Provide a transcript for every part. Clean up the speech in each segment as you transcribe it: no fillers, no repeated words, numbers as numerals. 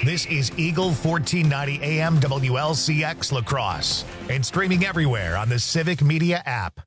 This is Eagle 1490 AM WLCX La Crosse and streaming everywhere on the Civic Media app.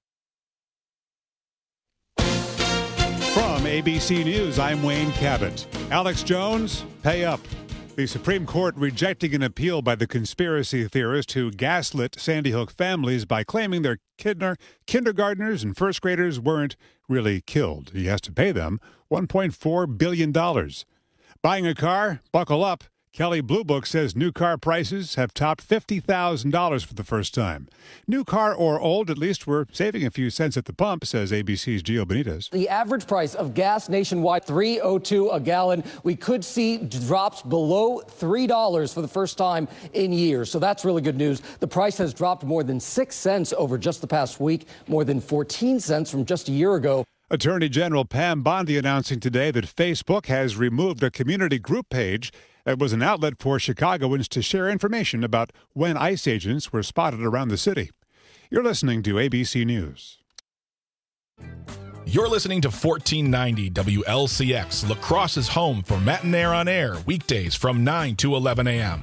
From ABC News, I'm Wayne Cabot. Alex Jones, pay up. The Supreme Court rejecting an appeal by the conspiracy theorist who gaslit Sandy Hook families by claiming their kindergartners and first graders weren't really killed. He has to pay them $1.4 billion. Buying a car? Buckle up. Kelley Blue Book says new car prices have topped $50,000 for the first time. New car or old, at least we're saving a few cents at the pump, says ABC's Gio Benitez. The average price of gas nationwide, $3.02 a gallon. We could see drops below $3 for the first time in years. So that's really good news. The price has dropped more than 6 cents over just the past week, more than 14 cents from just a year ago. Attorney General Pam Bondi announcing today that Facebook has removed a community group page that was an outlet for Chicagoans to share information about when ICE agents were spotted around the city. You're listening to ABC News. You're listening to 1490 WLCX, La Crosse's home for Matinaire on Air, weekdays from 9 to 11 a.m.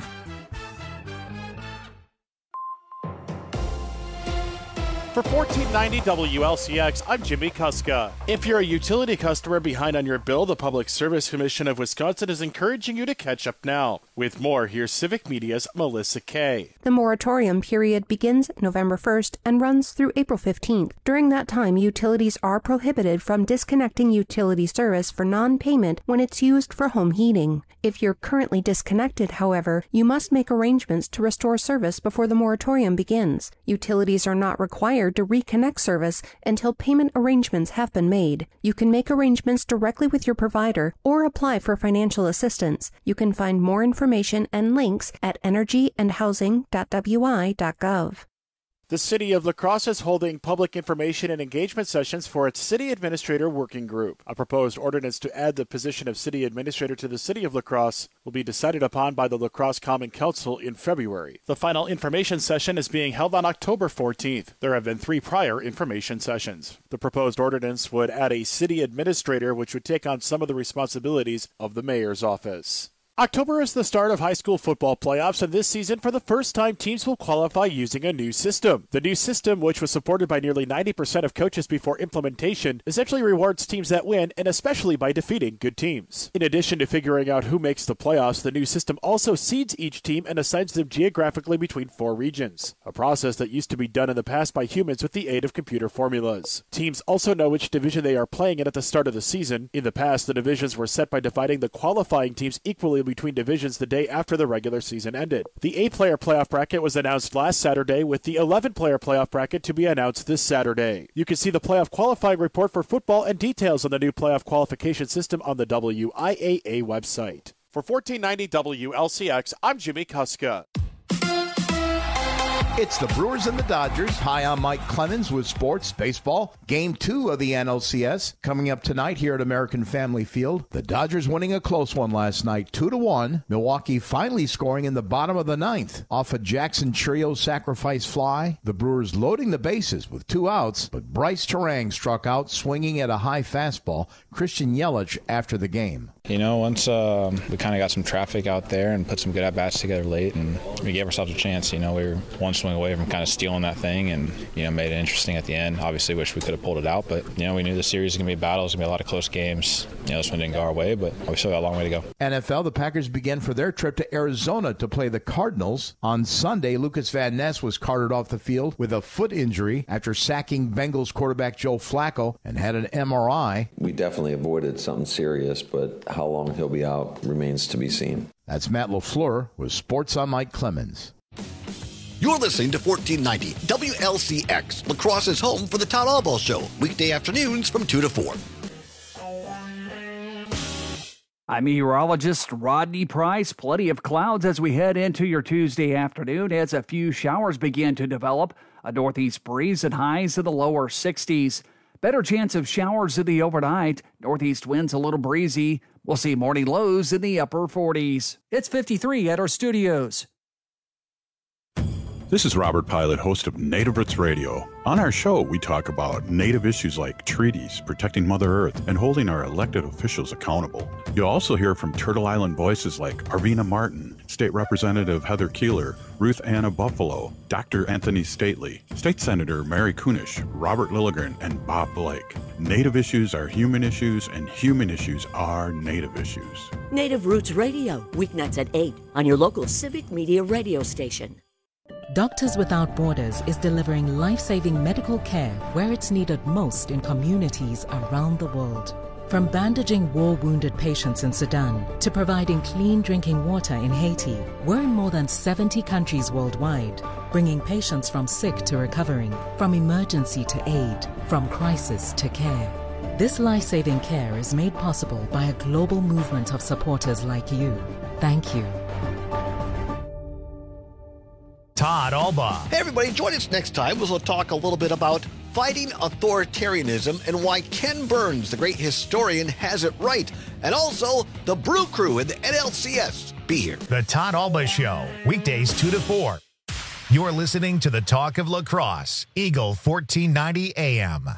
For 1490 WLCX, I'm Jimmy Kuska. If you're a utility customer behind on your bill, the Public Service Commission of Wisconsin is encouraging you to catch up now. With more, here's Civic Media's Melissa Kay. The moratorium period begins November 1st and runs through April 15th. During that time, utilities are prohibited from disconnecting utility service for non-payment when it's used for home heating. If you're currently disconnected, however, you must make arrangements to restore service before the moratorium begins. Utilities are not required to reconnect service until payment arrangements have been made. You can make arrangements directly with your provider or apply for financial assistance. You can find more information and links at energyandhousing.wi.gov. The City of La Crosse is holding public information and engagement sessions for its City Administrator Working Group. A proposed ordinance to add the position of City Administrator to the City of La Crosse will be decided upon by the La Crosse Common Council in February. The final information session is being held on October 14th. There have been 3 prior information sessions. The proposed ordinance would add a City Administrator, which would take on some of the responsibilities of the Mayor's office. October is the start of high school football playoffs, and this season, for the first time, teams will qualify using a new system. The new system, which was supported by nearly 90% of coaches before implementation, essentially rewards teams that win, and especially by defeating good teams. In addition to figuring out who makes the playoffs, the new system also seeds each team and assigns them geographically between 4 regions, a process that used to be done in the past by humans with the aid of computer formulas. Teams also know which division they are playing in at the start of the season. In the past, the divisions were set by dividing the qualifying teams equally between divisions the day after the regular season ended. The 8-player playoff bracket was announced last Saturday, with the 11-player playoff bracket to be announced this Saturday. You can see the playoff qualifying report for football and details on the new playoff qualification system on the WIAA website. For 1490 WLCX, I'm Jimmy Kuska. It's the Brewers and the Dodgers. Hi, I'm Mike Clemens with Sports Baseball. Game 2 of the NLCS coming up tonight here at American Family Field. The Dodgers winning a close one last night, 2-1. Milwaukee finally scoring in the bottom of the 9th off a Jackson Trio sacrifice fly. The Brewers loading the bases with 2 outs, but Bryce Terang struck out swinging at a high fastball. Christian Yelich after the game. You know, once we kind of got some traffic out there and put some good at-bats together late, and we gave ourselves a chance. You know, we were one swing away from kind of stealing that thing and, you know, made it interesting at the end. Obviously, wish we could have pulled it out, but, you know, we knew the series was going to be a battle. It was going to be a lot of close games. You know, this one didn't go our way, but we still got a long way to go. NFL, the Packers began for their trip to Arizona to play the Cardinals. On Sunday, Lucas Van Ness was carted off the field with a foot injury after sacking Bengals quarterback Joe Flacco and had an MRI. We definitely avoided something serious, but how long he'll be out remains to be seen. That's Matt LaFleur with Sports on Mike Clemens. You're listening to 1490 WLCX, La Crosse's home for the Todd Albaugh Show, weekday afternoons from 2 to 4. I'm meteorologist Rodney Price. Plenty of clouds as we head into your Tuesday afternoon as a few showers begin to develop. A northeast breeze and highs in the lower 60s. Better chance of showers in the overnight. Northeast winds a little breezy. We'll see morning lows in the upper 40s. It's 53 at our studios. This is Robert Pilot, host of Native Roots Radio. On our show, we talk about Native issues like treaties, protecting Mother Earth, and holding our elected officials accountable. You'll also hear from Turtle Island voices like Arvina Martin, State Representative Heather Keeler, Ruth Anna Buffalo, Dr. Anthony Stately, State Senator Mary Kunish, Robert Lilligren, and Bob Blake. Native issues are human issues, and human issues are Native issues. Native Roots Radio, weeknights at 8 on your local Civic Media radio station. Doctors Without Borders is delivering life-saving medical care where it's needed most in communities around the world. From bandaging war-wounded patients in Sudan to providing clean drinking water in Haiti, we're in more than 70 countries worldwide, bringing patients from sick to recovering, from emergency to aid, from crisis to care. This life-saving care is made possible by a global movement of supporters like you. Thank you. Todd Albaugh. Hey, everybody, join us next time as we'll talk a little bit about fighting authoritarianism and why Ken Burns, the great historian, has it right. And also the Brew Crew and the NLCS. Be here. The Todd Albaugh Show, weekdays 2 to 4. You're listening to the Talk of Lacrosse, Eagle 1490 AM.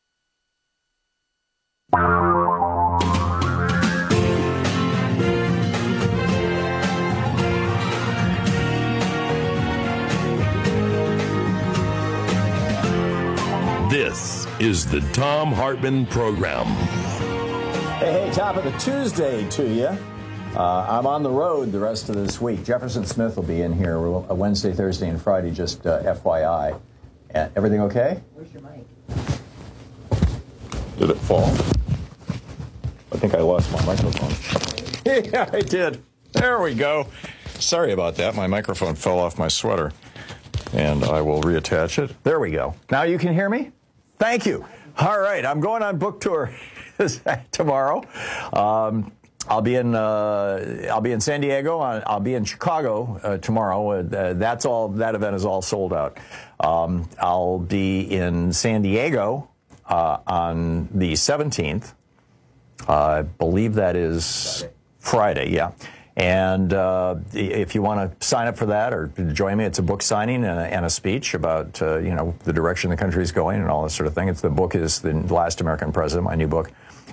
This is the Thom Hartmann Program. Hey, top of the Tuesday to you. I'm on the road the rest of this week. Jefferson Smith will be in here Wednesday, Thursday, and Friday, just FYI. Everything okay? Where's your mic? Did it fall? I think I lost my microphone. Yeah, I did. There we go. Sorry about that. My microphone fell off my sweater. And I will reattach it. There we go. Now you can hear me? Thank you. All right, I'm going on book tour tomorrow. I'll be in San Diego. I'll be in Chicago tomorrow. That event is all sold out. I'll be in San Diego on the 17th. I believe that is Friday. Yeah. And if you want to sign up for that or join me, it's a book signing and a speech about the direction the country is going and all this sort of thing. The book is The Last American President, my new book.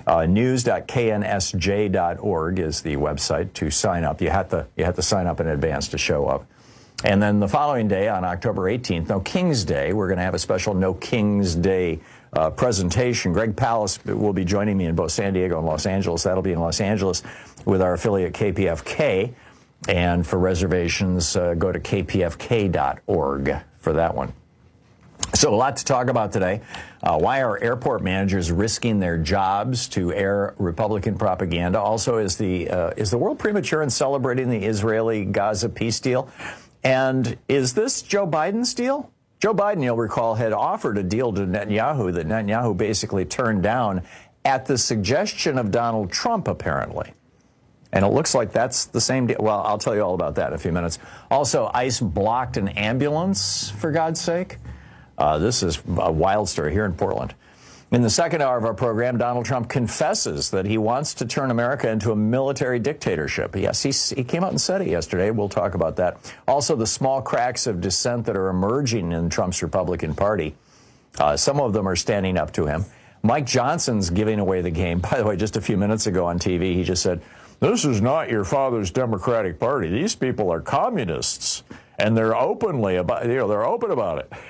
News.knsj.org is the website to sign up. You have to sign up in advance to show up. And then the following day, on October 18th, No King's Day, we're going to have a special No King's Day presentation. Greg Pallas will be joining me in both San Diego and Los Angeles. That'll be in Los Angeles with our affiliate KPFK. And for reservations, go to kpfk.org for that one. So a lot to talk about today. Why are airport managers risking their jobs to air Republican propaganda? Also, is the world premature in celebrating the Israeli-Gaza peace deal? And is this Joe Biden's deal? Joe Biden, you'll recall, had offered a deal to Netanyahu that Netanyahu basically turned down at the suggestion of Donald Trump, apparently. And it looks like that's the same deal. Well, I'll tell you all about that in a few minutes. Also, ICE blocked an ambulance, for God's sake. This is a wild story here in Portland. In the second hour of our program, Donald Trump confesses that he wants to turn America into a military dictatorship. Yes, he came out and said it yesterday. We'll talk about that. Also, the small cracks of dissent that are emerging in Trump's Republican Party. Some of them are standing up to him. Mike Johnson's giving away the game. By the way, just a few minutes ago on TV, he just said, "This is not your father's Democratic Party. These people are communists, and they're openly about, they're open about it."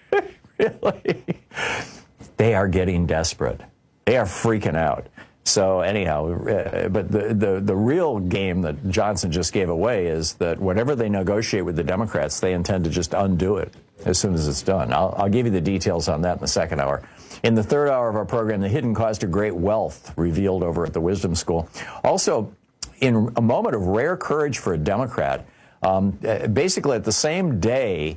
Really? They are getting desperate. They are freaking out. So anyhow, but the real game that Johnson just gave away is that whenever they negotiate with the Democrats, they intend to just undo it as soon as it's done. I'll give you the details on that in the second hour. In the third hour of our program, the hidden cost of great wealth revealed over at the Wisdom School. Also, in a moment of rare courage for a Democrat, basically at the same day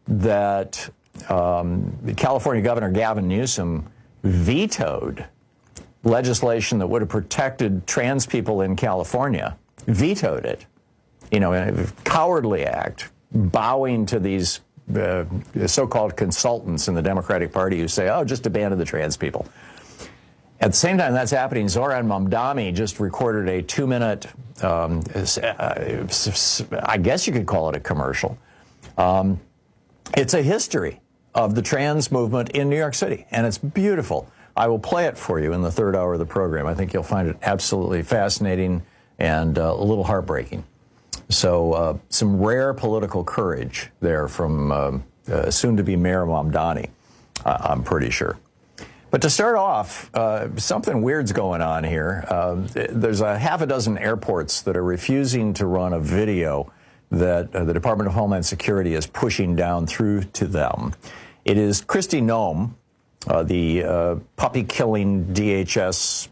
that California Governor Gavin Newsom vetoed legislation that would have protected trans people in California, vetoed it, in a cowardly act, bowing to these so-called consultants in the Democratic Party who say, oh, just abandon the trans people. At the same time that's happening, Zoran Mamdani just recorded a 2-minute, I guess you could call it a commercial, It's a history of the trans movement in New York City, and it's beautiful. I will play it for you in the third hour of the program. I think you'll find it absolutely fascinating and a little heartbreaking. So some rare political courage there from soon-to-be Mayor Mamdani, I'm pretty sure. But to start off, something weird's going on here. There's a half a dozen airports that are refusing to run a video that the Department of Homeland Security is pushing down through to them. It is Kristi Noem, the puppy-killing DHS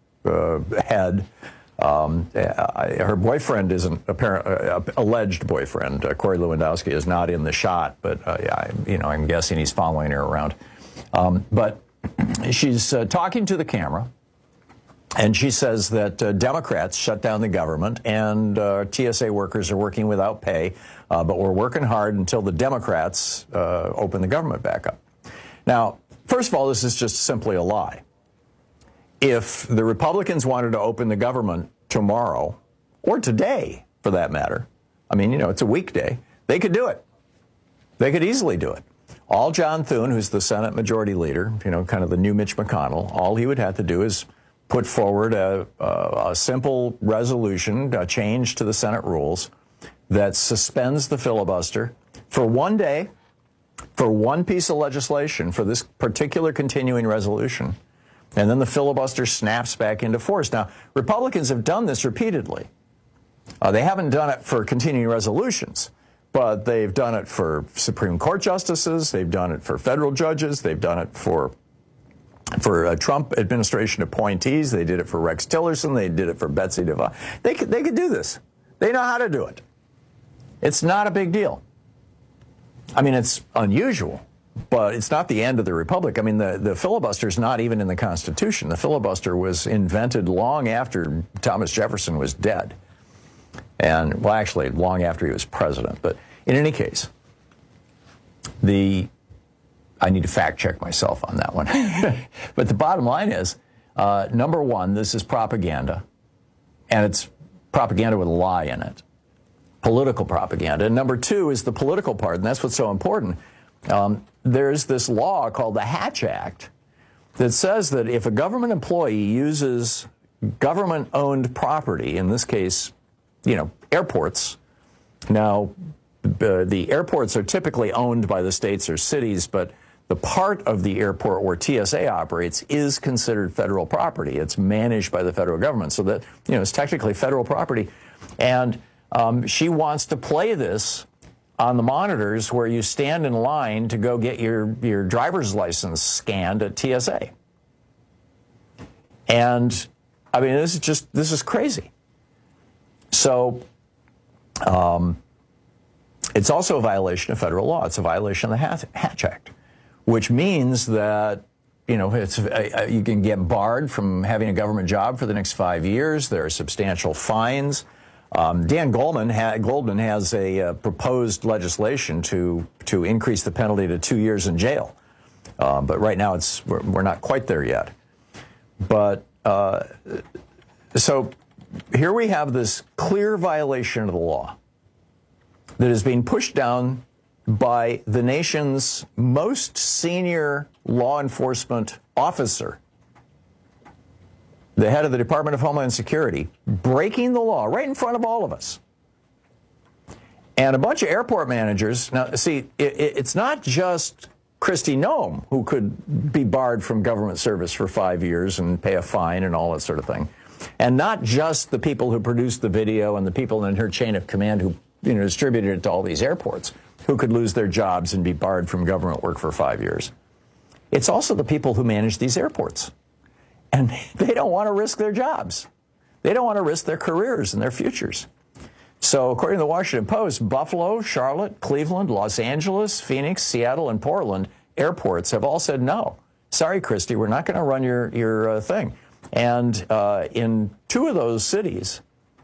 head. Her boyfriend is an alleged boyfriend. Corey Lewandowski is not in the shot, but I'm guessing he's following her around. But she's talking to the camera, and she says that Democrats shut down the government and TSA workers are working without pay, but we're working hard until the Democrats open the government back up. Now, first of all, this is just simply a lie. If the Republicans wanted to open the government tomorrow, or today, for that matter, I mean, it's a weekday, they could do it. They could easily do it. All John Thune, who's the Senate Majority Leader, kind of the new Mitch McConnell, all he would have to do is put forward a simple resolution, a change to the Senate rules that suspends the filibuster for one day, for one piece of legislation, for this particular continuing resolution. And then the filibuster snaps back into force. Now, Republicans have done this repeatedly. They haven't done it for continuing resolutions, but they've done it for Supreme Court justices. They've done it for federal judges. They've done it for Trump administration appointees. They did it for Rex Tillerson. They did it for Betsy DeVos. They could do this. They know how to do it. It's not a big deal. I mean, it's unusual, but it's not the end of the republic. I mean, the filibuster is not even in the Constitution. The filibuster was invented long after Thomas Jefferson was dead. And, well, actually, long after he was president. But in any case, I need to fact check myself on that one. But the bottom line is, number one, this is propaganda. And it's propaganda with a lie in it. Political propaganda. And number two is the political part, and that's what's so important. There's this law called the Hatch Act that says that if a government employee uses government-owned property, in this case, airports. Now, the airports are typically owned by the states or cities, but the part of the airport where TSA operates is considered federal property. It's managed by the federal government, so that, it's technically federal property. And she wants to play this on the monitors where you stand in line to go get your driver's license scanned at TSA. And, I mean, this is crazy. So it's also a violation of federal law. It's a violation of the Hatch Act, which means that, you can get barred from having a government job for the next 5 years. There are substantial fines. Dan Goldman has a proposed legislation to increase the penalty to 2 years in jail. But right now we're not quite there yet. But so here we have this clear violation of the law that is being pushed down by the nation's most senior law enforcement officer, the head of the Department of Homeland Security, breaking the law right in front of all of us. And a bunch of airport managers. Now, see, it's not just Kristi Noem who could be barred from government service for 5 years and pay a fine and all that sort of thing. And not just the people who produced the video and the people in her chain of command who distributed it to all these airports who could lose their jobs and be barred from government work for 5 years. It's also the people who manage these airports. And they don't want to risk their jobs. They don't want to risk their careers and their futures. So according to the Washington Post, Buffalo, Charlotte, Cleveland, Los Angeles, Phoenix, Seattle, and Portland airports have all said, no, sorry, Kristi, we're not going to run your thing. And in two of those cities,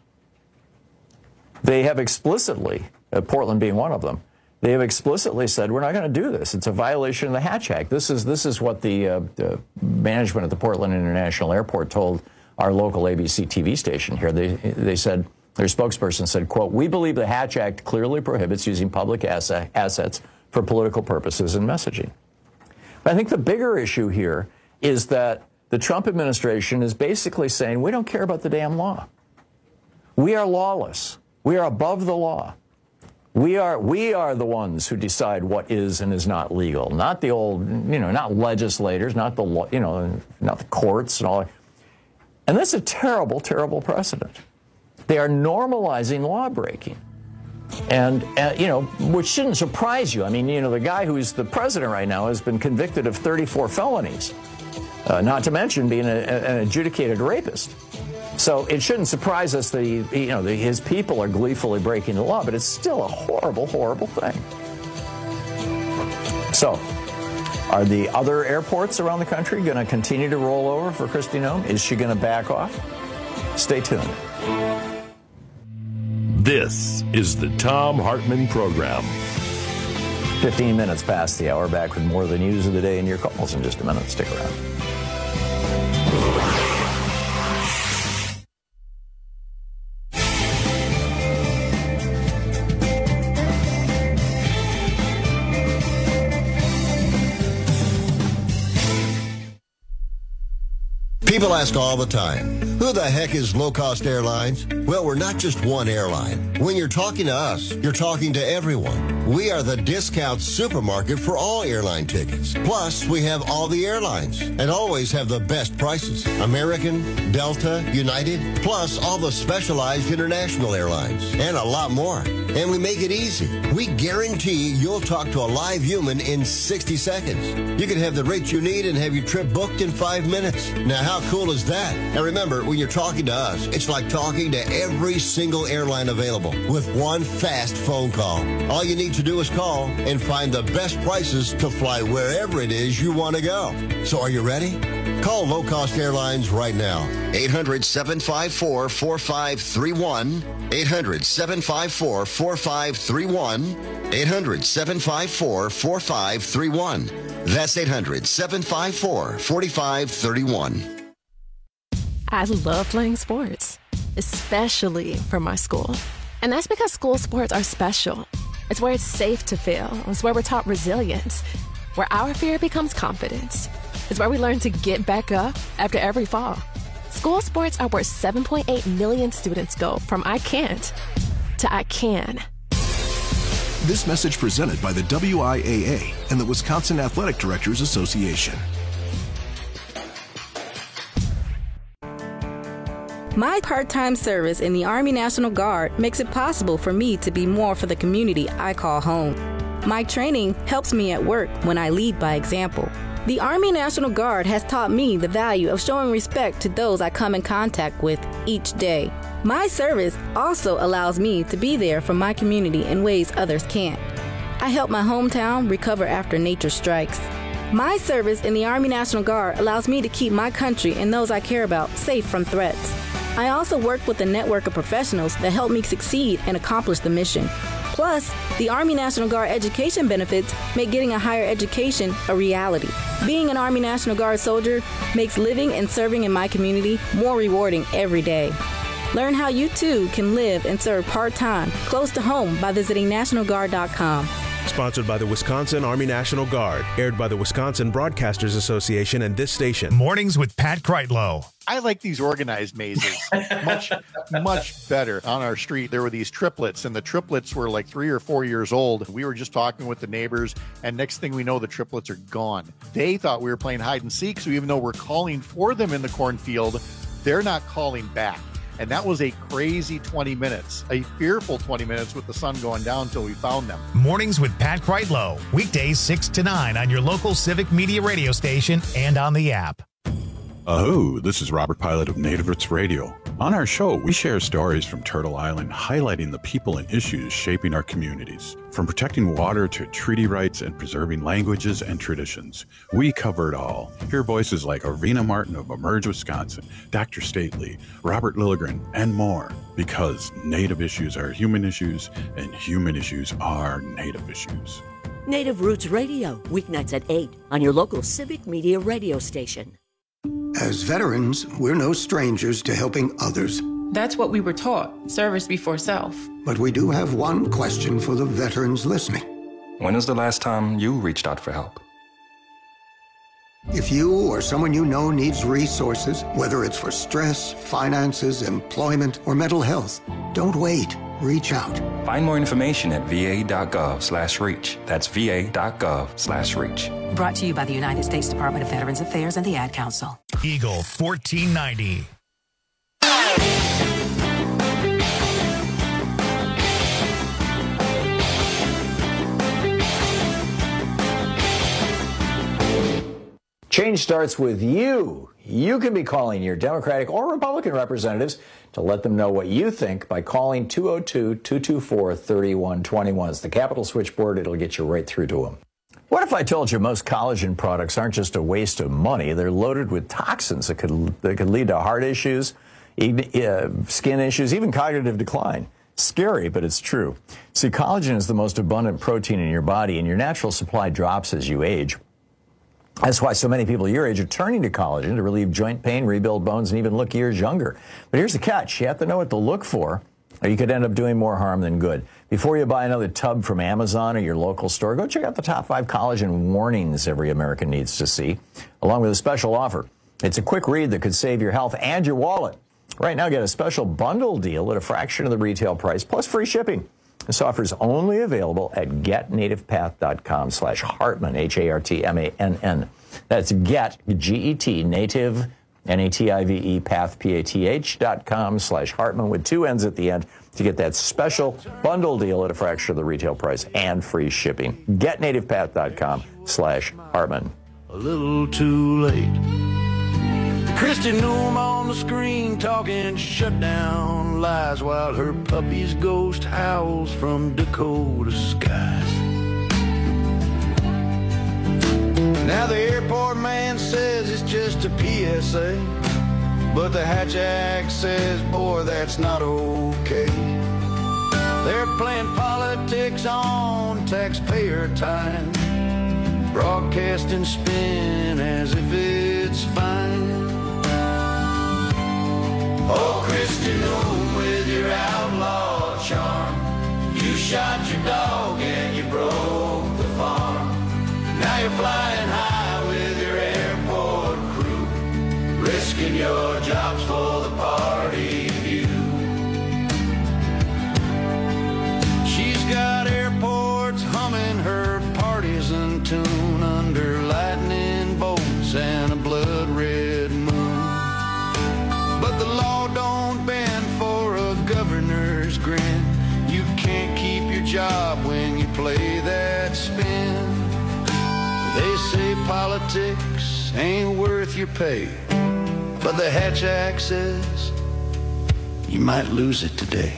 they have explicitly, Portland being one of them, they have explicitly said, we're not going to do this. It's a violation of the Hatch Act. This is what the management at the Portland International Airport told our local ABC TV station here. They said, their spokesperson said, quote, "We believe the Hatch Act clearly prohibits using public assets for political purposes and messaging. But I think the bigger issue here is that the Trump administration is basically saying, we don't care about the damn law. We are lawless. We are above the law. We are the ones who decide what is and is not legal, not the old, not legislators, not the not the courts and all. And that's a terrible, terrible precedent. They are normalizing law breaking, and which shouldn't surprise you. I mean, the guy who's the president right now has been convicted of 34 felonies, not to mention being an adjudicated rapist. So it shouldn't surprise us that his people are gleefully breaking the law, but it's still a horrible, horrible thing. So, are the other airports around the country going to continue to roll over for Kristi Noem? Is she going to back off? Stay tuned. This is the Thom Hartmann Program. 15 minutes past the hour, back with more of the news of the day and your calls in just a minute. Stick around. People ask all the time, who the heck is Low Cost Airlines? Well, we're not just one airline. When you're talking to us, you're talking to everyone. We are the discount supermarket for all airline tickets. Plus, we have all the airlines and always have the best prices. American, Delta, United, plus all the specialized international airlines and a lot more. And we make it easy. We guarantee you'll talk to a live human in 60 seconds. You can have the rates you need and have your trip booked in 5 minutes. Now, how cool is that? Now remember, when you're talking to us, it's like talking to every single airline available with one fast phone call. All you need to do is call and find the best prices to fly wherever it is you want to go. So are you ready? Call Low Cost Airlines right now. 800-754-4531. 800-754-4531. 800-754-4531. That's 800-754-4531. I love playing sports, especially for my school. And that's because school sports are special. It's where it's safe to fail. It's where we're taught resilience, where our fear becomes confidence. It's where we learn to get back up after every fall. School sports are where 7.8 million students go from I can't to I can. This message presented by the WIAA and the Wisconsin Athletic Directors Association. My part-time service in the Army National Guard makes it possible for me to be more for the community I call home. My training helps me at work when I lead by example. The Army National Guard has taught me the value of showing respect to those I come in contact with each day. My service also allows me to be there for my community in ways others can't. I help my hometown recover after nature strikes. My service in the Army National Guard allows me to keep my country and those I care about safe from threats. I also work with a network of professionals that help me succeed and accomplish the mission. Plus, the Army National Guard education benefits make getting a higher education a reality. Being an Army National Guard soldier makes living and serving in my community more rewarding every day. Learn how you too can live and serve part-time, close to home by visiting NationalGuard.com. Sponsored by the Wisconsin Army National Guard. Aired by the Wisconsin Broadcasters Association and this station. Mornings with Pat Kreitlow. I like these organized mazes much better. On our street, there were these triplets, and the triplets were like 3 or 4 years old. We were just talking with the neighbors, and next thing we know, the triplets are gone. They thought we were playing hide and seek, so even though we're calling for them in the cornfield, they're not calling back. And that was a crazy 20 minutes, a fearful 20 minutes with the sun going down until we found them. Mornings with Pat Kreitlow. Weekdays 6 to 9 on your local Civic Media radio station and on the app. Oh, this is Robert Pilot of Native Roots Radio. On our show, we share stories from Turtle Island highlighting the people and issues shaping our communities. From protecting water to treaty rights and preserving languages and traditions, we cover it all. Hear voices like Arvina Martin of Emerge Wisconsin, Dr. Stately, Robert Lilligren, and more. Because Native issues are human issues, and human issues are Native issues. Native Roots Radio, weeknights at 8 on your local Civic Media radio station. As veterans, we're no strangers to helping others. That's what we were taught, service before self. But we do have one question for the veterans listening. When was the last time you reached out for help? If you or someone you know needs resources, whether it's for stress, finances, employment, or mental health, don't wait. Reach out. Find more information at va.gov/reach. That's va.gov/reach. Brought to you by the United States Department of Veterans Affairs and the Ad Council. Eagle 1490. Change starts with you. You can be calling your Democratic or Republican representatives to let them know what you think by calling 202-224-3121. It's the Capitol switchboard. It'll get you right through to them. What if I told you most collagen products aren't just a waste of money? They're loaded with toxins that could lead to heart issues, skin issues, even cognitive decline. Scary, but it's true. See, collagen is the most abundant protein in your body, and your natural supply drops as you age. That's why so many people your age are turning to collagen to relieve joint pain, rebuild bones, and even look years younger. But here's the catch. You have to know what to look for, or you could end up doing more harm than good. Before you buy another tub from Amazon or your local store, go check out the top 5 collagen warnings every American needs to see, along with a special offer. It's a quick read that could save your health and your wallet. Right now, get a special bundle deal at a fraction of the retail price, plus free shipping. This offer is only available at getnativepath.com/Hartmann, Hartmann. That's get, G-E-T, native, N-A-T-I-V-E, path, PATH.com/Hartmann with 2 N's at the end to get that special bundle deal at a fraction of the retail price and free shipping. Getnativepath.com/Hartmann. A little too late. Kristi Noem on the screen talking shutdown lies while her puppy's ghost howls from Dakota skies. Now the airport man says it's just a PSA, but the Hatch Act says, boy, that's not okay. They're playing politics on taxpayer time, broadcasting spin as if it's fine. Oh, Kristi Noem with your outlaw charm, you shot your dog and you broke the farm. Now you're flying high with your airport crew, risking your jobs for the party view. She's got airports humming her partisan tune under lightning bolts and a blood red moon. But the law don't bend for a governor's grin. You can't keep your job when you play that spin. They say politics ain't worth your pay, but the Hatch Act says you might lose it today.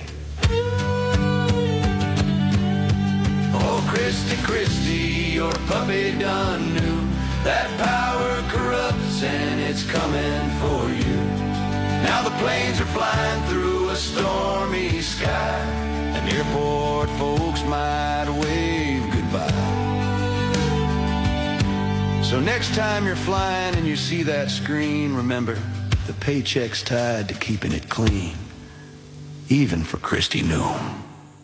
Oh, Kristi, your puppy done knew that power corrupts and it's coming for you. Now the planes are flying through a stormy sky, and airport folks might wave goodbye. So next time you're flying and you see that screen, remember, the paycheck's tied to keeping it clean, even for Kristi Noem.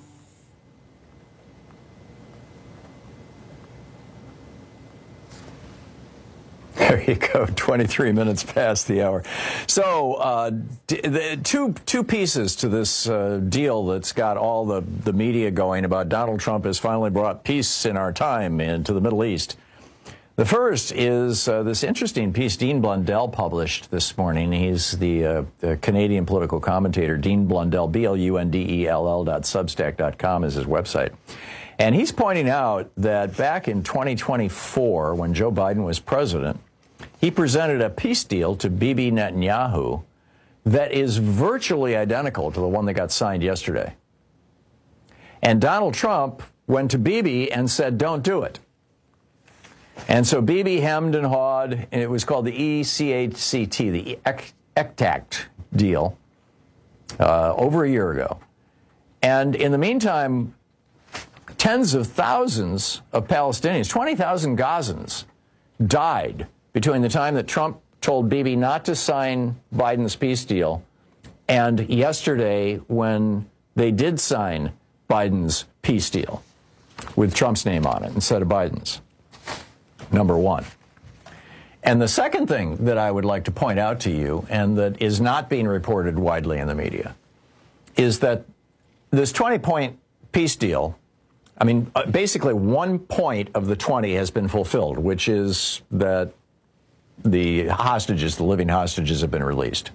There you go, 23 minutes past the hour. So two pieces to this deal that's got all the media going about Donald Trump has finally brought peace in our time into the Middle East. The first is this interesting piece Dean Blundell published this morning. He's the Canadian political commentator. Dean Blundell, BLUNDELL.substack.com is his website. And he's pointing out that back in 2024, when Joe Biden was president, he presented a peace deal to Bibi Netanyahu that is virtually identical to the one that got signed yesterday. And Donald Trump went to Bibi and said, don't do it. And so Bibi hemmed and hawed, and it was called the ECHCT, the ECTAC deal, over a year ago. And in the meantime, tens of thousands of Palestinians, 20,000 Gazans, died between the time that Trump told Bibi not to sign Biden's peace deal and yesterday when they did sign Biden's peace deal. with Trump's name on it instead of Biden's. Number one. And the second thing that I would like to point out to you, and that is not being reported widely in the media, is that this 20-point peace deal, I mean, basically 1 point of the 20 has been fulfilled, which is that the hostages, the living hostages, have been released.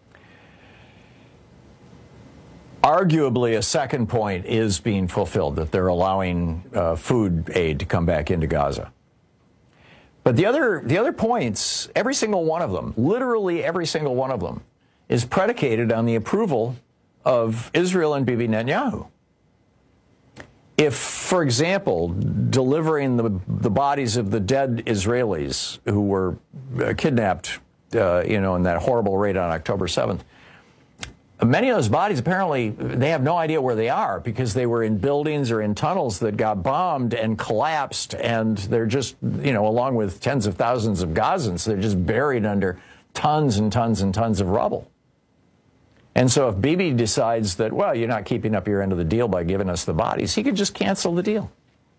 Arguably, a second point is being fulfilled, that they're allowing food aid to come back into Gaza. But the other points, every single one of them, literally every single one of them, is predicated on the approval of Israel and Bibi Netanyahu. If, for example, delivering the bodies of the dead Israelis who were kidnapped, in that horrible raid on October 7th, many of those bodies, apparently, they have no idea where they are because they were in buildings or in tunnels that got bombed and collapsed, and they're just, along with tens of thousands of Gazans, they're just buried under tons and tons and tons of rubble. And so if Bibi decides that, well, you're not keeping up your end of the deal by giving us the bodies, he could just cancel the deal.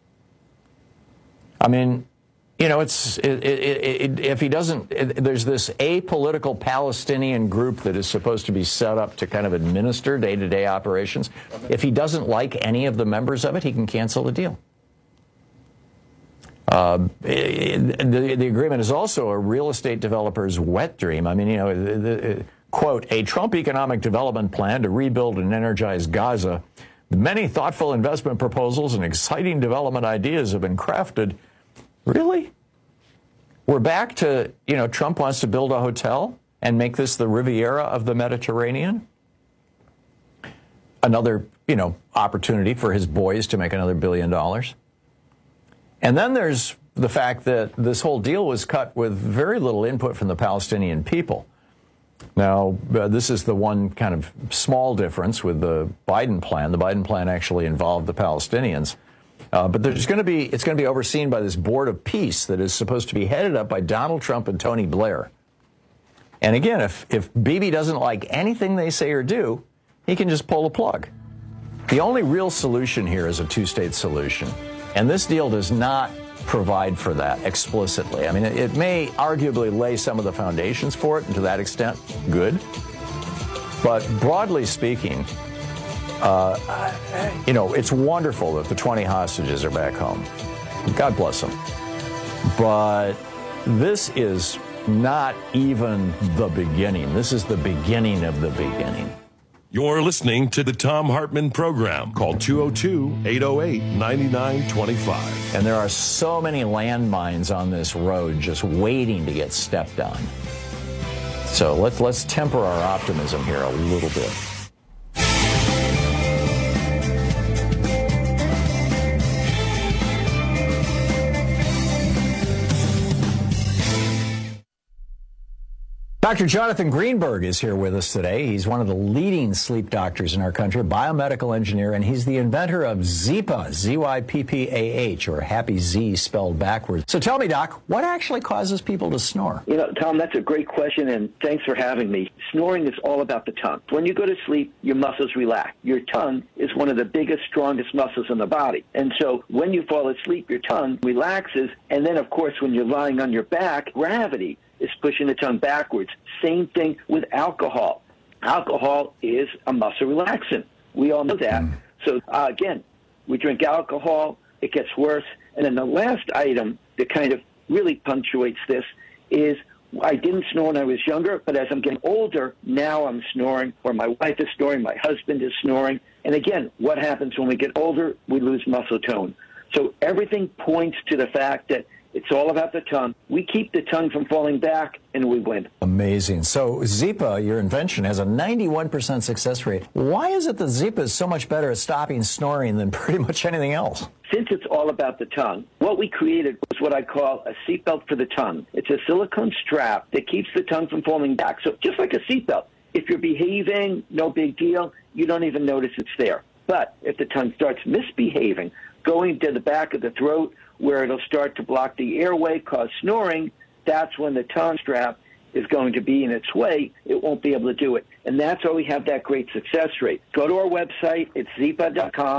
I mean, if he doesn't, there's this apolitical Palestinian group that is supposed to be set up to kind of administer day-to-day operations. If he doesn't like any of the members of it, he can cancel the deal. The agreement is also a real estate developer's wet dream. I mean, quote, a Trump economic development plan to rebuild and energize Gaza. Many thoughtful investment proposals and exciting development ideas have been crafted. Really? We're back to, Trump wants to build a hotel and make this the Riviera of the Mediterranean. Another, opportunity for his boys to make another $1 billion. And then there's the fact that this whole deal was cut with very little input from the Palestinian people. Now, this is the one kind of small difference with the Biden plan. The Biden plan actually involved the Palestinians. But it's going to be overseen by this Board of Peace that is supposed to be headed up by Donald Trump and Tony Blair. And again, if Bibi doesn't like anything they say or do, he can just pull the plug. The only real solution here is a two-state solution. And this deal does not provide for that explicitly. I mean, it may arguably lay some of the foundations for it, and to that extent, good. But broadly speaking, it's wonderful that the 20 hostages are back home. God bless them. But this is not even the beginning. This is the beginning of the beginning. You're listening to the Thom Hartmann Program. Call 202-808-9925. And there are so many landmines on this road just waiting to get stepped on. So let's temper our optimism here a little bit. Dr. Jonathan Greenberg is here with us today. He's one of the leading sleep doctors in our country, biomedical engineer, and he's the inventor of Zyppah, Z-Y-P-P-A-H, or Happy Z spelled backwards. So tell me, Doc, what actually causes people to snore? Tom, that's a great question, and thanks for having me. Snoring is all about the tongue. When you go to sleep, your muscles relax. Your tongue is one of the biggest, strongest muscles in the body. And so when you fall asleep, your tongue relaxes, and then, of course, when you're lying on your back, gravity is pushing the tongue backwards. Same thing with alcohol. Alcohol is a muscle relaxant. We all know that. So, again, we drink alcohol, it gets worse. And then the last item that kind of really punctuates this is I didn't snore when I was younger, but as I'm getting older, now I'm snoring, or my wife is snoring, my husband is snoring. And again, what happens when we get older? We lose muscle tone. So everything points to the fact that it's all about the tongue. We keep the tongue from falling back, and we win. Amazing. So Zyppah, your invention, has a 91% success rate. Why is it that Zyppah is so much better at stopping snoring than pretty much anything else? Since it's all about the tongue, what we created was what I call a seatbelt for the tongue. It's a silicone strap that keeps the tongue from falling back. So just like a seatbelt, if you're behaving, no big deal, you don't even notice it's there. But if the tongue starts misbehaving, going to the back of the throat, where it'll start to block the airway, cause snoring, that's when the tongue strap is going to be in its way. It won't be able to do it. And that's why we have that great success rate. Go to our website. It's Zyppah.com.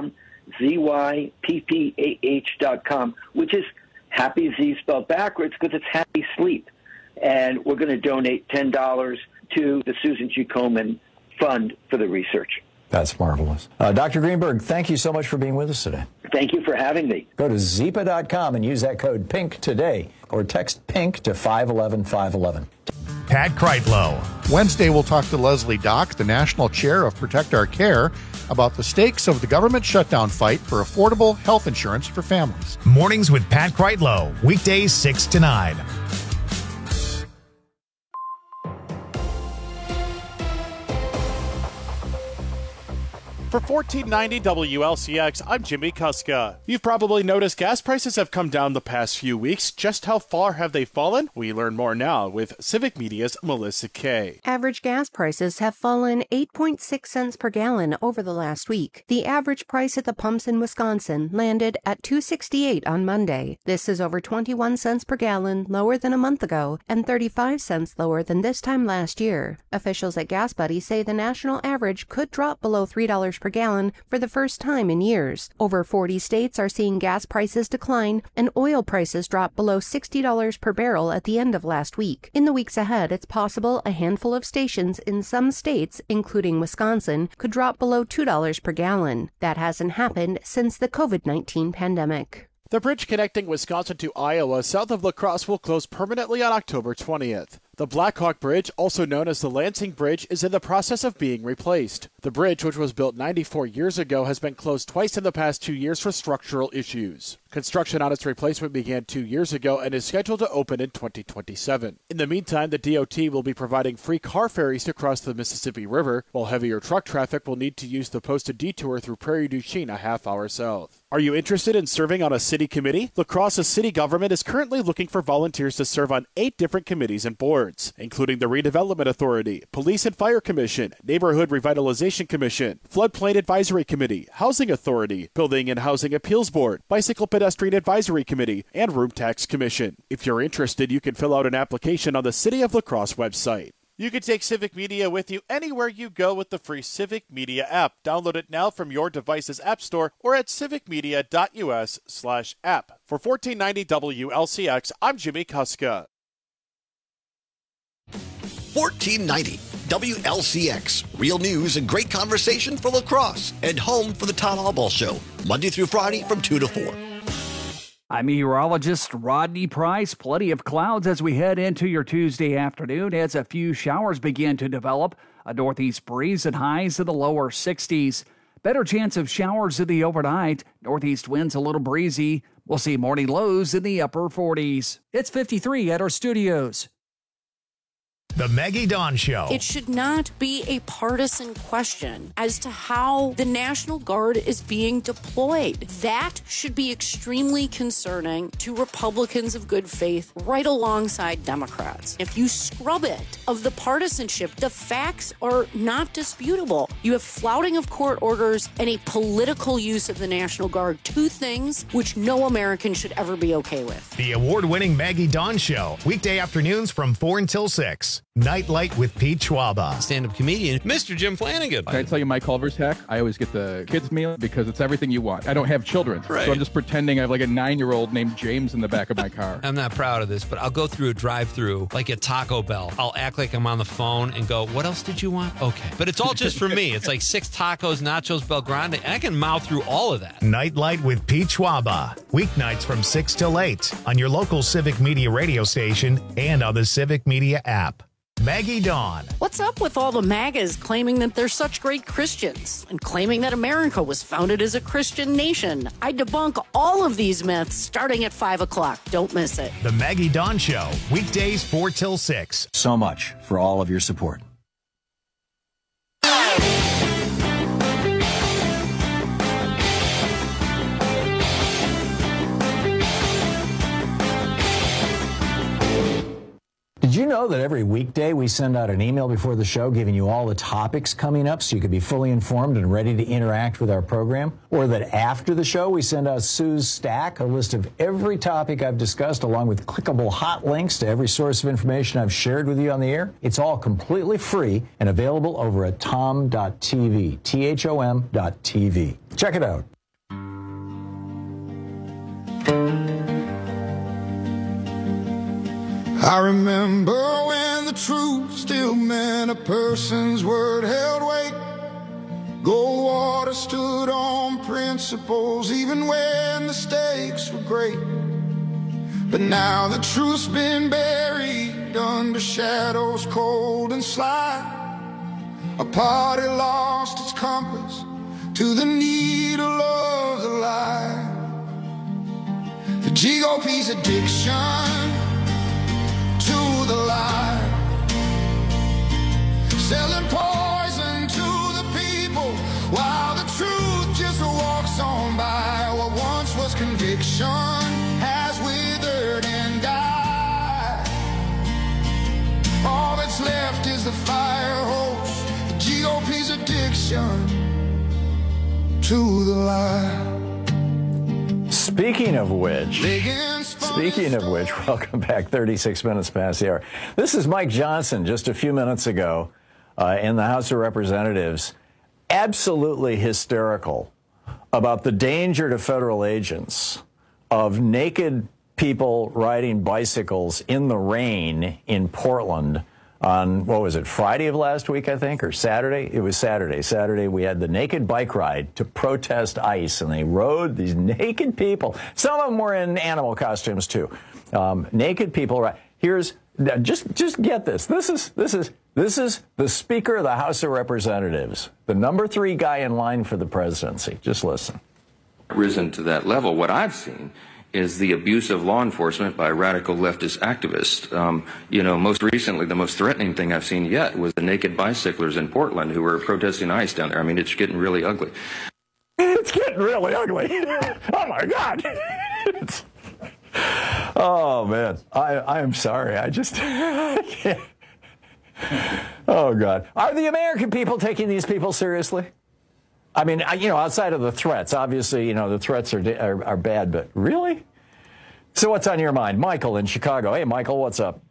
ZYPPAH.com, which is Happy Z spelled backwards because it's Happy Sleep. And we're going to donate $10 to the Susan G. Komen Fund for the research. That's marvelous. Dr. Greenberg, thank you so much for being with us today. Thank you for having me. Go to Zipa.com and use that code PINK today, or text PINK to 511-511. Pat Kreitlow. Wednesday, we'll talk to Leslie Dock, the National Chair of Protect Our Care, about the stakes of the government shutdown fight for affordable health insurance for families. Mornings with Pat Kreitlow, weekdays 6 to 9. For 1490 WLCX, I'm Jimmy Kuska. You've probably noticed gas prices have come down the past few weeks. Just how far have they fallen? We learn more now with Civic Media's Melissa Kay. Average gas prices have fallen 8.6 cents per gallon over the last week. The average price at the pumps in Wisconsin landed at $2.68 on Monday. This is over 21 cents per gallon lower than a month ago and 35 cents lower than this time last year. Officials at Gas Buddy say the national average could drop below $3 per gallon for the first time in years. Over 40 states are seeing gas prices decline and oil prices drop below $60 per barrel at the end of last week. In the weeks ahead, it's possible a handful of stations in some states, including Wisconsin, could drop below $2 per gallon. That hasn't happened since the COVID-19 pandemic. The bridge connecting Wisconsin to Iowa south of La Crosse will close permanently on October 20th. The Blackhawk Bridge, also known as the Lansing Bridge, is in the process of being replaced. The bridge, which was built 94 years ago, has been closed twice in the past 2 years for structural issues. Construction on its replacement began 2 years ago and is scheduled to open in 2027. In the meantime, the DOT will be providing free car ferries to cross the Mississippi River, while heavier truck traffic will need to use the posted detour through Prairie du Chien a half hour south. Are you interested in serving on a city committee? La Crosse's city government is currently looking for volunteers to serve on 8 different committees and boards, including the Redevelopment Authority, Police and Fire Commission, Neighborhood Revitalization Commission, Floodplain Advisory Committee, Housing Authority, Building and Housing Appeals Board, Bicycle Pedestrian Advisory Committee, and Room Tax Commission. If you're interested, you can fill out an application on the City of La Crosse website. You can take Civic Media with you anywhere you go with the free Civic Media app. Download it now from your device's app store or at civicmedia.us/app. For 1490 WLCX, I'm Jimmy Kuska. 1490 WLCX. Real news and great conversation for La Crosse and home for the Todd Albaugh Show. Monday through Friday from 2 to 4. I'm meteorologist Rodney Price. Plenty of clouds as we head into your Tuesday afternoon as a few showers begin to develop. A northeast breeze and highs in the lower 60s. Better chance of showers in the overnight. Northeast winds a little breezy. We'll see morning lows in the upper 40s. It's 53 at our studios. The Maggie Dawn Show. It should not be a partisan question as to how the National Guard is being deployed. That should be extremely concerning to Republicans of good faith right alongside Democrats. If you scrub it of the partisanship, the facts are not disputable. You have flouting of court orders and a political use of the National Guard, two things which no American should ever be okay with. The award-winning Maggie Dawn Show, weekday afternoons from 4 until 6. Nightlight with Pete Schwaba. Stand-up comedian, Mr. Jim Flanagan. Can I tell you my Culver's hack? I always get the kids meal because it's everything you want. I don't have children, right. So I'm just pretending I have like a 9-year-old named James in the back of my car. I'm not proud of this, but I'll go through a drive-thru like at Taco Bell. I'll act like I'm on the phone and go, what else did you want? Okay. But it's all just for me. It's like 6 tacos, nachos, Bel Grande, and I can mouth through all of that. Nightlight with Pete Schwaba. Weeknights from 6 till 8 on your local Civic Media radio station and on the Civic Media app. Maggie Dawn. What's up with all the MAGAs claiming that they're such great Christians and claiming that America was founded as a Christian nation? I debunk all of these myths starting at 5 o'clock. Don't miss it. The Maggie Dawn Show, weekdays 4 till 6. So much for all of your support. Did you know that every weekday we send out an email before the show giving you all the topics coming up so you can be fully informed and ready to interact with our program? Or that after the show we send out Sue's Stack, a list of every topic I've discussed along with clickable hot links to every source of information I've shared with you on the air? It's all completely free and available over at tom.tv, THOM.tv. Check it out. I remember when the truth still meant a person's word held weight. Goldwater stood on principles even when the stakes were great. But now the truth's been buried under shadows cold and sly. A party lost its compass to the needle of the lie. The GOP's addiction to the lie, selling poison to the people while the truth just walks on by. What once was conviction has withered and died. All that's left is the fire hose, the GOP's addiction to the lie. Speaking of which, welcome back. 36 minutes past the hour. This is Mike Johnson just a few minutes ago in the House of Representatives, absolutely hysterical about the danger to federal agents of naked people riding bicycles in the rain in Portland on, what was it, Friday of last week, I think, or Saturday? It was Saturday. Saturday, we had the naked bike ride to protest ICE, and they rode these naked people. Some of them were in animal costumes, too. Naked people. Here's, just get this. This is the Speaker of the House of Representatives, the number 3 guy in line for the presidency. Just listen. Risen to that level. What I've seen is the abuse of law enforcement by radical leftist activists. Most recently, the most threatening thing I've seen yet was the naked bicyclers in Portland who were protesting ICE down there. I mean, it's getting really ugly. It's getting really ugly. Oh, my God. Oh, man. I am sorry. I just can't. Oh, God. Are the American people taking these people seriously? I mean, outside of the threats, obviously, the threats are bad, but really? So what's on your mind? Michael in Chicago. Hey, Michael, what's up?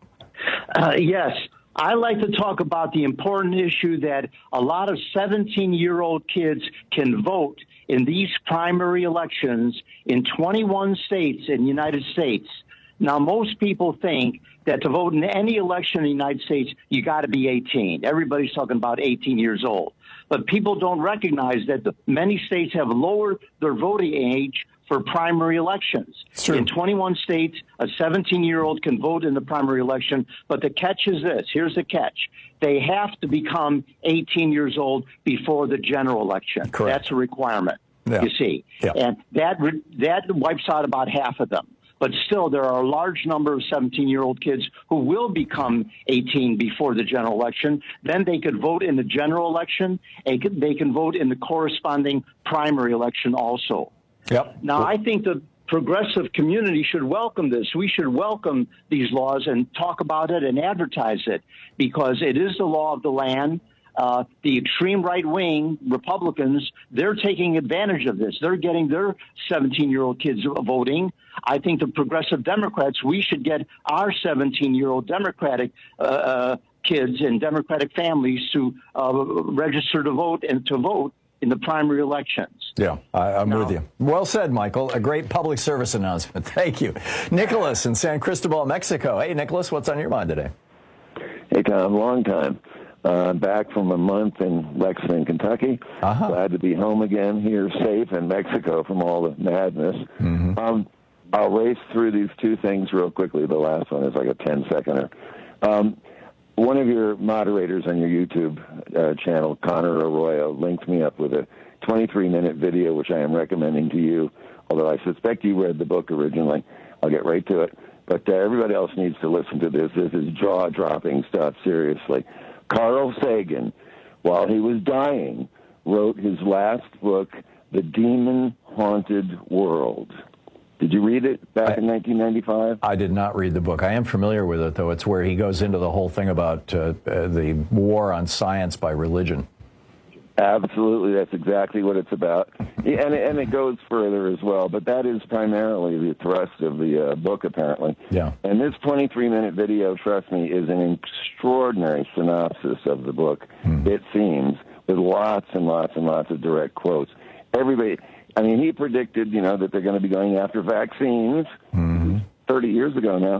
Yes. I like to talk about the important issue that a lot of 17-year-old kids can vote in these primary elections in 21 states in the United States. Now, most people think that to vote in any election in the United States, you got to be 18. Everybody's talking about 18 years old. But people don't recognize that many states have lowered their voting age for primary elections. In 21 states, a 17-year-old can vote in the primary election, but the catch is this. Here's the catch. They have to become 18 years old before the general election. Correct. That's a requirement, you see. Yeah. And that wipes out about half of them. But still, there are a large number of 17-year-old kids who will become 18 before the general election. Then they could vote in the general election. They can vote in the corresponding primary election also. Yep. Now, I think the progressive community should welcome this. We should welcome these laws and talk about it and advertise it because it is the law of the land. The extreme right-wing Republicans, they're taking advantage of this. They're getting their 17-year-old kids voting. I think the progressive Democrats, we should get our 17-year-old Democratic kids and Democratic families to register to vote and to vote in the primary elections. Yeah, I'm with you. Well said, Michael. A great public service announcement. Thank you. Nicholas in San Cristobal, Mexico. Hey, Nicholas, what's on your mind today? Hey, Tom, long time. Back from a month in Lexington, Kentucky. Glad to be home again here, safe in Mexico from all the madness. Mm-hmm. I'll race through these two things real quickly. The last one is like a 10-seconder. One of your moderators on your YouTube channel, Connor Arroyo, linked me up with a 23-minute video, which I am recommending to you, although I suspect you read the book originally. I'll get right to it. But everybody else needs to listen to this. This is jaw-dropping stuff, seriously. Carl Sagan, while he was dying, wrote his last book, The Demon-Haunted World. Did you read it back in 1995? I did not read the book. I am familiar with it, though. It's where he goes into the whole thing about the war on science by religion. Absolutely. That's exactly what it's about. And it goes further as well, but that is primarily the thrust of the book, apparently. Yeah. And this 23-minute video, trust me, is an extraordinary synopsis of the book, it seems, with lots and lots and lots of direct quotes. Everybody... I mean, he predicted, that they're going to be going after vaccines 30 years ago now.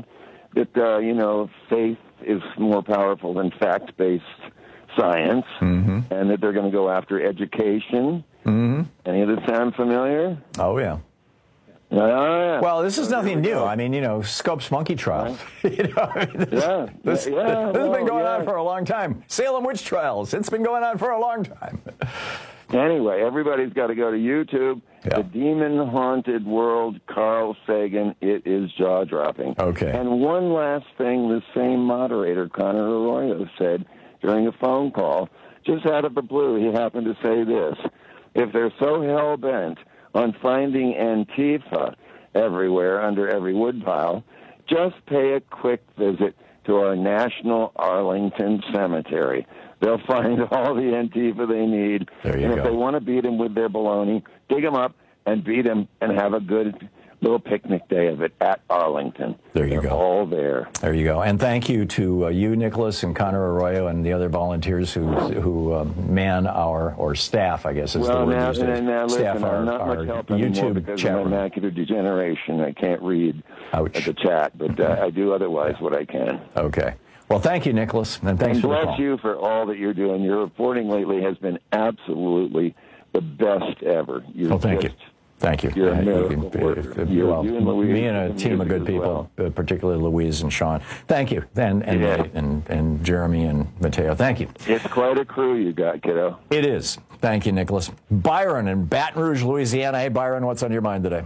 that, faith is more powerful than fact-based science, and that they're going to go after education. Any of this sound familiar? Oh, yeah. Yeah. Well, this is nothing new. I mean, Scopes monkey trial. This has been going on for a long time. Salem witch trials. It's been going on for a long time. Anyway, everybody's got to go to YouTube. Yeah. The Demon-Haunted World, Carl Sagan. It is jaw-dropping. Okay. And one last thing, the same moderator, Connor Arroyo, said during a phone call, just out of the blue, he happened to say this: if they're so hell-bent on finding Antifa everywhere under every woodpile, just pay a quick visit to our National Arlington Cemetery. They'll find all the Antifa they need. And if they want to beat them with their baloney, dig them up and beat them and have a good little picnic day of it at Arlington. There you go. All there. There you go. And thank you to you, Nicholas, and Connor Arroyo, and the other volunteers who man or staff, I guess is the word these days. Now listen, staff I'm not much help anymore because of my macular degeneration. I can't read the chat, but I do otherwise what I can. Okay. Well, thank you, Nicholas, and thanks for the call. Bless you for all that you're doing. Your reporting lately has been absolutely the best ever. Thank you. Thank you. You're a miracle me and a team of good people, particularly Louise and Sean. Thank you. And Jeremy and Mateo. Thank you. It's quite a crew you got, kiddo. It is. Thank you, Nicholas. Byron in Baton Rouge, Louisiana. Hey, Byron, what's on your mind today?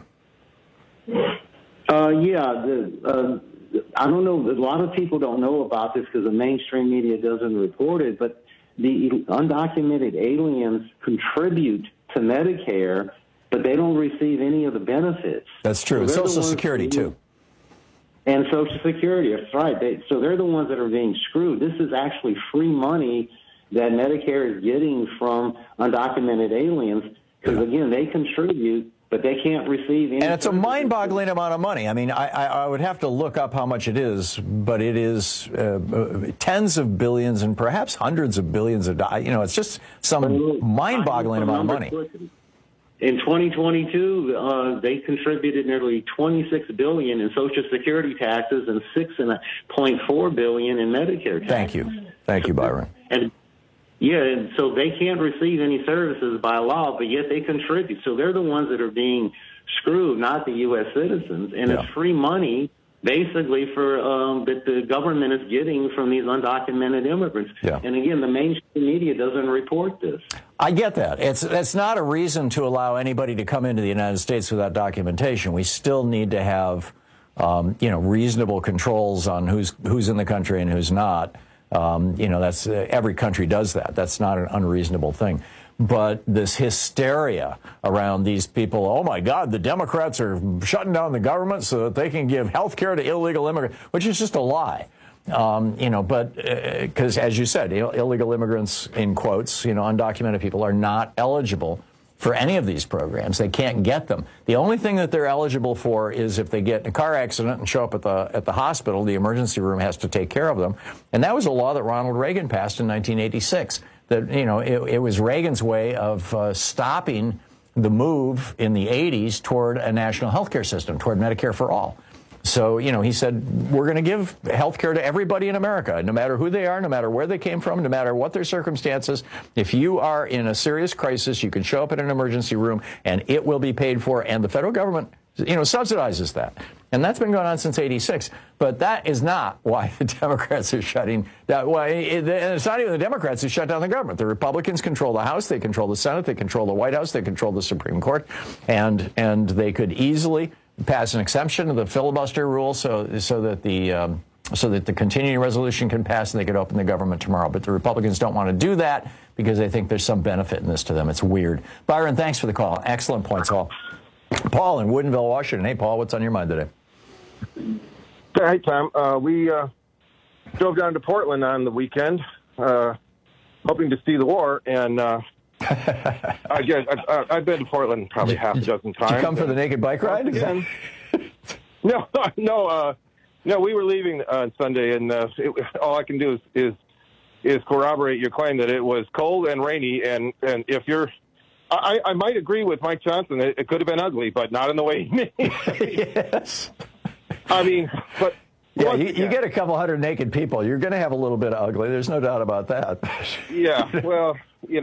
I don't know. A lot of people don't know about this because the mainstream media doesn't report it, but the undocumented aliens contribute to Medicare, but they don't receive any of the benefits. That's true. So Social Security, too. And Social Security, that's right. So they're the ones that are being screwed. This is actually free money that Medicare is getting from undocumented aliens because, again, they contribute, but they can't receive any. And it's a mind-boggling amount of money. I mean, I would have to look up how much it is, but it is tens of billions and perhaps hundreds of billions of dollars. It's just some mind-boggling amount of money. In 2022, they contributed nearly $26 billion in Social Security taxes and $6.4 billion in Medicare taxes. Thank you, Byron. And so they can't receive any services by law, but yet they contribute. So they're the ones that are being screwed, not the U.S. citizens. And it's free money, basically, for that the government is getting from these undocumented immigrants. Yeah. And again, the mainstream media doesn't report this. I get that. It's not a reason to allow anybody to come into the United States without documentation. We still need to have, reasonable controls on who's in the country and who's not. That's every country does that. That's not an unreasonable thing. But this hysteria around these people, oh, my God, the Democrats are shutting down the government so that they can give health care to illegal immigrants, which is just a lie. But because, as you said, illegal immigrants, in quotes, undocumented people are not eligible for any of these programs. They can't get them. The only thing that they're eligible for is if they get in a car accident and show up at the hospital, the emergency room has to take care of them. And that was a law that Ronald Reagan passed in 1986. That, it was Reagan's way of stopping the move in the 80s toward a national health care system, toward Medicare for all. So, he said, we're going to give health care to everybody in America, no matter who they are, no matter where they came from, no matter what their circumstances. If you are in a serious crisis, you can show up at an emergency room and it will be paid for. And the federal government, subsidizes that. And that's been going on since 86. But that is not why the Democrats are shutting down. Well, it's not even the Democrats who shut down the government. The Republicans control the House. They control the Senate. They control the White House. They control the Supreme Court. And they could easily pass an exception to the filibuster rule so that the continuing resolution can pass and they could open the government tomorrow. But the Republicans don't want to do that because they think there's some benefit in this to them. It's weird. Byron, thanks for the call. Excellent points, all. Paul in Woodinville, Washington. Hey, Paul, what's on your mind today? Hey, Tom. We drove down to Portland on the weekend, hoping to see the war, and I've been to Portland probably half a dozen times. Did you come for the naked bike ride? No. We were leaving on Sunday, and all I can do is corroborate your claim that it was cold and rainy. And if you're, I might agree with Mike Johnson. It could have been ugly, but not in the way he made. Yes. I mean, but Yeah, you get a couple hundred naked people, you're going to have a little bit of ugly. There's no doubt about that. Yeah, well,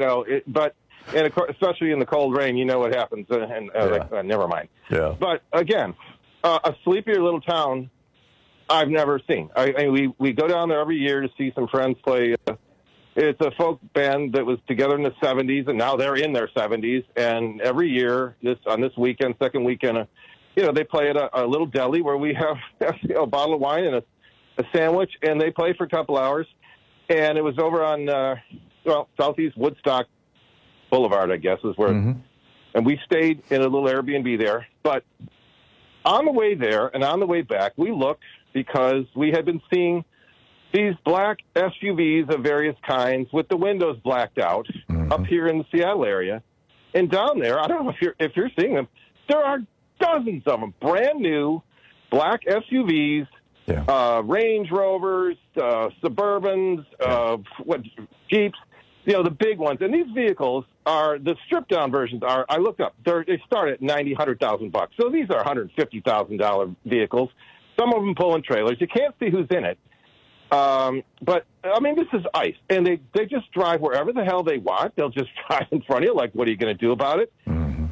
and of course, especially in the cold rain, you know what happens. Never mind. Yeah. But again, a sleepier little town I've never seen. We go down there every year to see some friends play. It's a folk band that was together in the 70s, and now they're in their 70s. And every year, on this weekend, second weekend, they play at a little deli where we have a bottle of wine and a sandwich, and they play for a couple hours. And it was over on, Southeast Woodstock Boulevard, I guess, is where. Mm-hmm. And we stayed in a little Airbnb there. But on the way there and on the way back, we looked because we had been seeing these black SUVs of various kinds with the windows blacked out up here in the Seattle area. And down there, I don't know if you're seeing them, there are dozens of them, brand new black SUVs, Range Rovers, Suburbans, Jeeps, the big ones. And these vehicles are, the stripped-down versions are, I looked up, they start at $90,000, $100,000. So these are $150,000 vehicles, some of them pulling trailers. You can't see who's in it. But, this is ICE, and they just drive wherever the hell they want. They'll just drive in front of you, like, what are you going to do about it? Mm-hmm.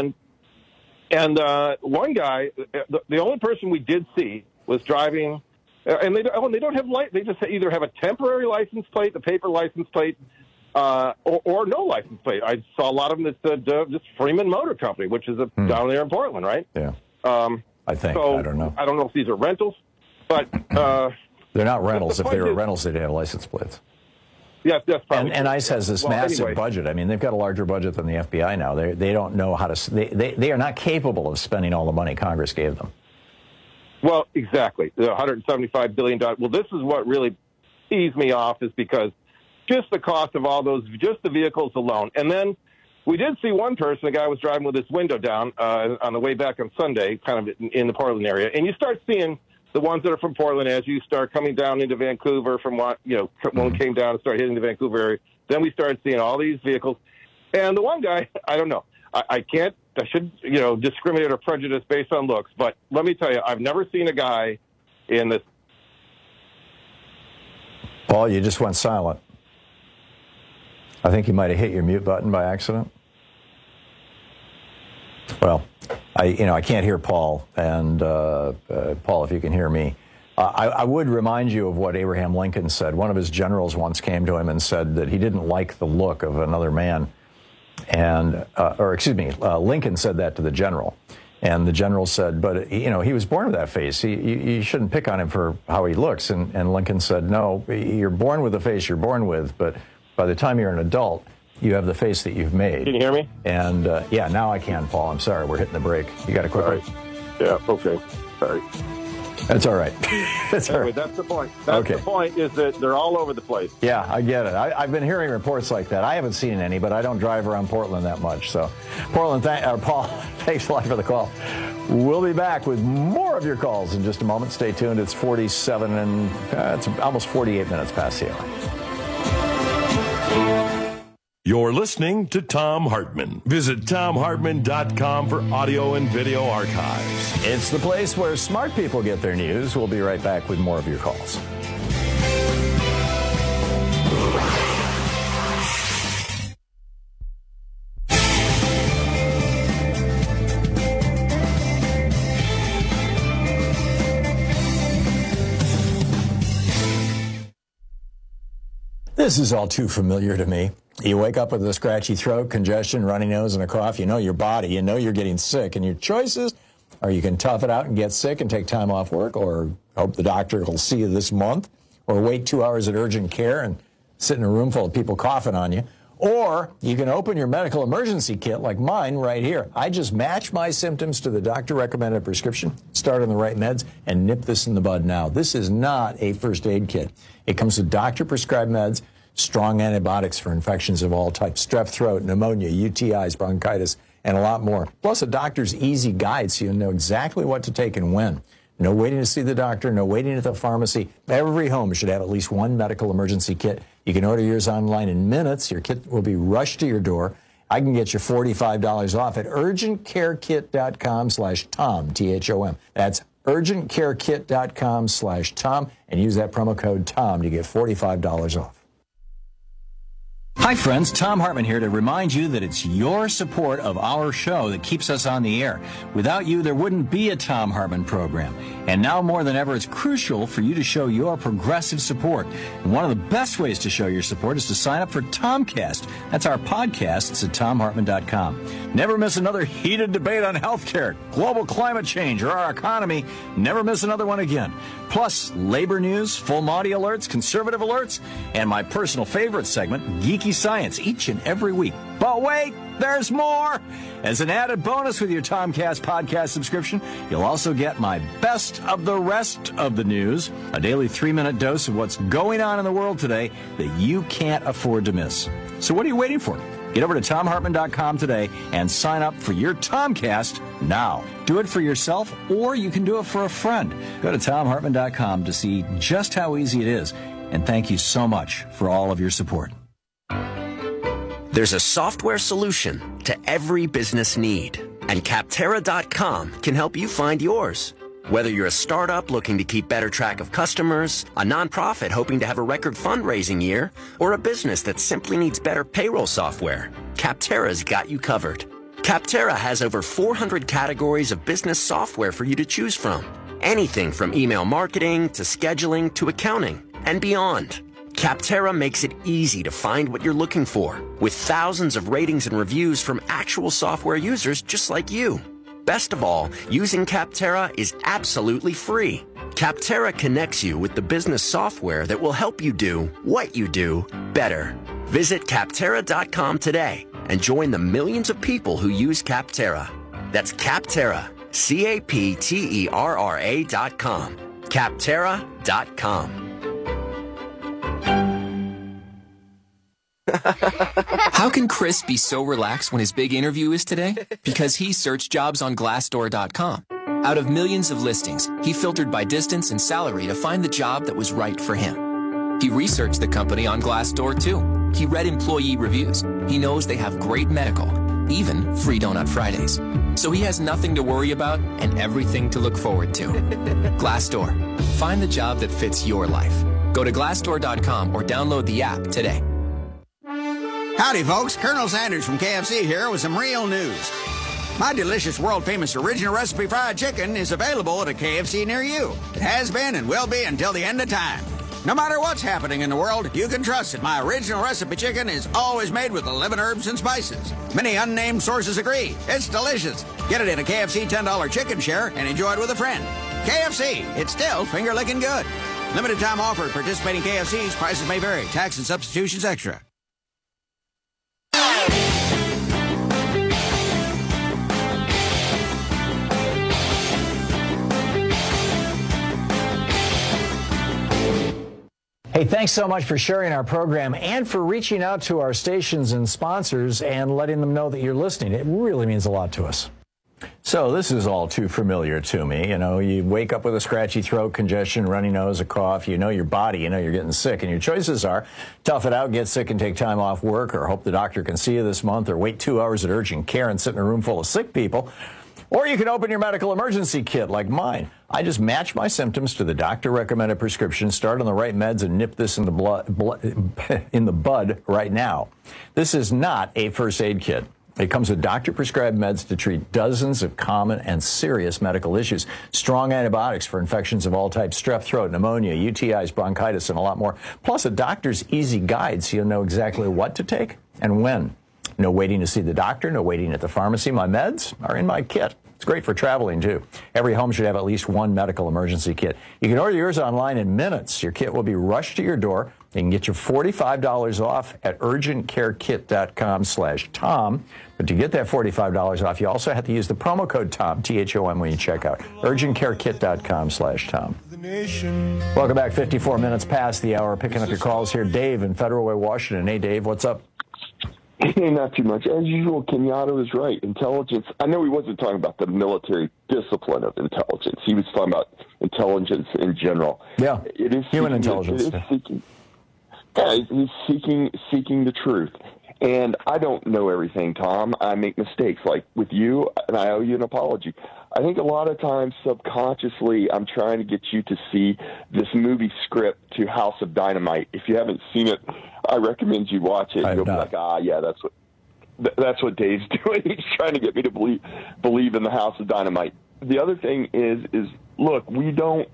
And one guy, the only person we did see was driving, and they don't have they just either have a temporary license plate, a paper license plate, or no license plate. I saw a lot of them that said just Freeman Motor Company, which is down there in Portland, right? Yeah. I think. So, I don't know. I don't know if these are rentals, but they're not rentals. If they were rentals, they'd have license plates. Yes, that's probably. And ICE has this massive budget. They've got a larger budget than the FBI now. They don't know how to. They are not capable of spending all the money Congress gave them. Well, exactly. The $175 billion. Well, this is what really eased me off, is because just the cost of all those, just the vehicles alone. And then we did see one person, a guy was driving with his window down on the way back on Sunday, kind of in the Portland area. And you start seeing the ones that are from Portland as you start coming down into Vancouver from when we came down and started hitting the Vancouver area. Then we started seeing all these vehicles. And the one guy, I don't know. I should discriminate or prejudice based on looks, but let me tell you, I've never seen a guy in this. Paul, you just went silent. I think you might have hit your mute button by accident. Well, I can't hear Paul, and Paul, if you can hear me. I would remind you of what Abraham Lincoln said. One of his generals once came to him and said that he didn't like the look of another man. Lincoln said that to the general. And the general said, but, he was born with that face. You shouldn't pick on him for how he looks. And Lincoln said, no, you're born with the face you're born with, but by the time you're an adult, you have the face that you've made. Can you hear me? And, now I can, Paul. I'm sorry. We're hitting the break. You got to quickly. Right. Yeah, okay. Sorry. That's all right. That's all right. That's the point. The point is that they're all over the place. Yeah, I get it. I've been hearing reports like that. I haven't seen any, but I don't drive around Portland that much. So, Paul, thanks a lot for the call. We'll be back with more of your calls in just a moment. Stay tuned. It's 47 and it's almost 48 minutes past the hour. You're listening to Thom Hartmann. Visit ThomHartmann.com for audio and video archives. It's the place where smart people get their news. We'll be right back with more of your calls. This is all too familiar to me. You wake up with a scratchy throat, congestion, runny nose, and a cough. You know your body. You know you're getting sick. And your choices are you can tough it out and get sick and take time off work, or hope the doctor will see you this month, or wait 2 hours at urgent care and sit in a room full of people coughing on you. Or you can open your medical emergency kit like mine right here. I just match my symptoms to the doctor-recommended prescription, start on the right meds, and nip this in the bud now. This is not a first aid kit. It comes with doctor-prescribed meds, strong antibiotics for infections of all types, strep throat, pneumonia, UTIs, bronchitis, and a lot more. Plus a doctor's easy guide so you know exactly what to take and when. No waiting to see the doctor, no waiting at the pharmacy. Every home should have at least one medical emergency kit. You can order yours online in minutes. Your kit will be rushed to your door. I can get you $45 off at urgentcarekit.com/Tom, Thom. That's UrgentCareKit.com/Tom, and use that promo code Tom to get $45 off. Hi, friends. Tom Hartman here to remind you that it's your support of our show that keeps us on the air. Without you, there wouldn't be a Tom Hartman program. And now more than ever, it's crucial for you to show your progressive support. And one of the best ways to show your support is to sign up for Tomcast. That's our podcast. It's at TomHartman.com. Never miss another heated debate on healthcare, global climate change, or our economy. Never miss another one again. Plus, labor news, full Monty alerts, conservative alerts, and my personal favorite segment, Geeky Science, each and every week. But wait, there's more! As an added bonus with your Tomcast podcast subscription, you'll also get my best of the rest of the news, a daily 3-minute dose of what's going on in the world today that you can't afford to miss. So what are you waiting for? Get over to TomHartman.com today and sign up for your Tomcast now. Do it for yourself, or you can do it for a friend. Go to TomHartman.com to see just how easy it is. And thank you so much for all of your support. There's a software solution to every business need, and Capterra.com can help you find yours. Whether you're a startup looking to keep better track of customers, a nonprofit hoping to have a record fundraising year, or a business that simply needs better payroll software, Capterra's got you covered. Capterra has over 400 categories of business software for you to choose from. Anything from email marketing to scheduling to accounting and beyond. Capterra makes it easy to find what you're looking for, with thousands of ratings and reviews from actual software users just like you. Best of all, using Capterra is absolutely free. Capterra connects you with the business software that will help you do what you do better. Visit Capterra.com today and join the millions of people who use Capterra. That's Capterra, Capterra.com. Capterra.com. How can Chris be so relaxed when his big interview is today? Because he searched jobs on Glassdoor.com. Out of millions of listings, he filtered by distance and salary to find the job that was right for him. He researched the company on Glassdoor too. He read employee reviews. He knows they have great medical, even free Donut Fridays. So he has nothing to worry about and everything to look forward to. Glassdoor. Find the job that fits your life. Go to Glassdoor.com or download the app today. Howdy, folks. Colonel Sanders from KFC here with some real news. My delicious, world-famous original recipe fried chicken is available at a KFC near you. It has been and will be until the end of time. No matter what's happening in the world, you can trust that my original recipe chicken is always made with 11 herbs and spices. Many unnamed sources agree. It's delicious. Get it in a KFC $10 chicken share and enjoy it with a friend. KFC, it's still finger-licking good. Limited time offer at participating KFCs. Prices may vary. Tax and substitutions extra. Hey, thanks so much for sharing our program and for reaching out to our stations and sponsors and letting them know that you're listening. It really means a lot to us. So this is all too familiar to me. You know, you wake up with a scratchy throat, congestion, runny nose, a cough. You know your body, you know you're getting sick. And your choices are tough it out, get sick and take time off work, or hope the doctor can see you this month, or wait 2 hours at urgent care and sit in a room full of sick people. Or you can open your medical emergency kit like mine. I just match my symptoms to the doctor-recommended prescription, start on the right meds, and nip this in the bud right now. This is not a first aid kit. It comes with doctor-prescribed meds to treat dozens of common and serious medical issues, strong antibiotics for infections of all types, strep throat, pneumonia, UTIs, bronchitis, and a lot more, plus a doctor's easy guide so you'll know exactly what to take and when. No waiting to see the doctor, no waiting at the pharmacy. My meds are in my kit. It's great for traveling, too. Every home should have at least one medical emergency kit. You can order yours online in minutes. Your kit will be rushed to your door. You can get your $45 off at urgentcarekit.com/Tom. But to get that $45 off, you also have to use the promo code TOM, T-H-O-M, when you check out. urgentcarekit.com/Tom. Welcome back. 54 minutes past the hour. Picking up your calls here. Dave in Federal Way, Washington. Hey, Dave, what's up? Hey, not too much. As usual, Kenyatta is right. Intelligence. I know he wasn't talking about the military discipline of intelligence. He was talking about intelligence in general. Yeah, it is human intelligence. It is seeking. Yeah, he's seeking the truth. And I don't know everything, Tom. I make mistakes, like with you, and I owe you an apology. I think a lot of times subconsciously I'm trying to get you to see this movie script to House of Dynamite. If you haven't seen it, I recommend you watch it. You'll be like, yeah, that's what Dave's doing. He's trying to get me to believe in the House of Dynamite. The other thing is look, we don't,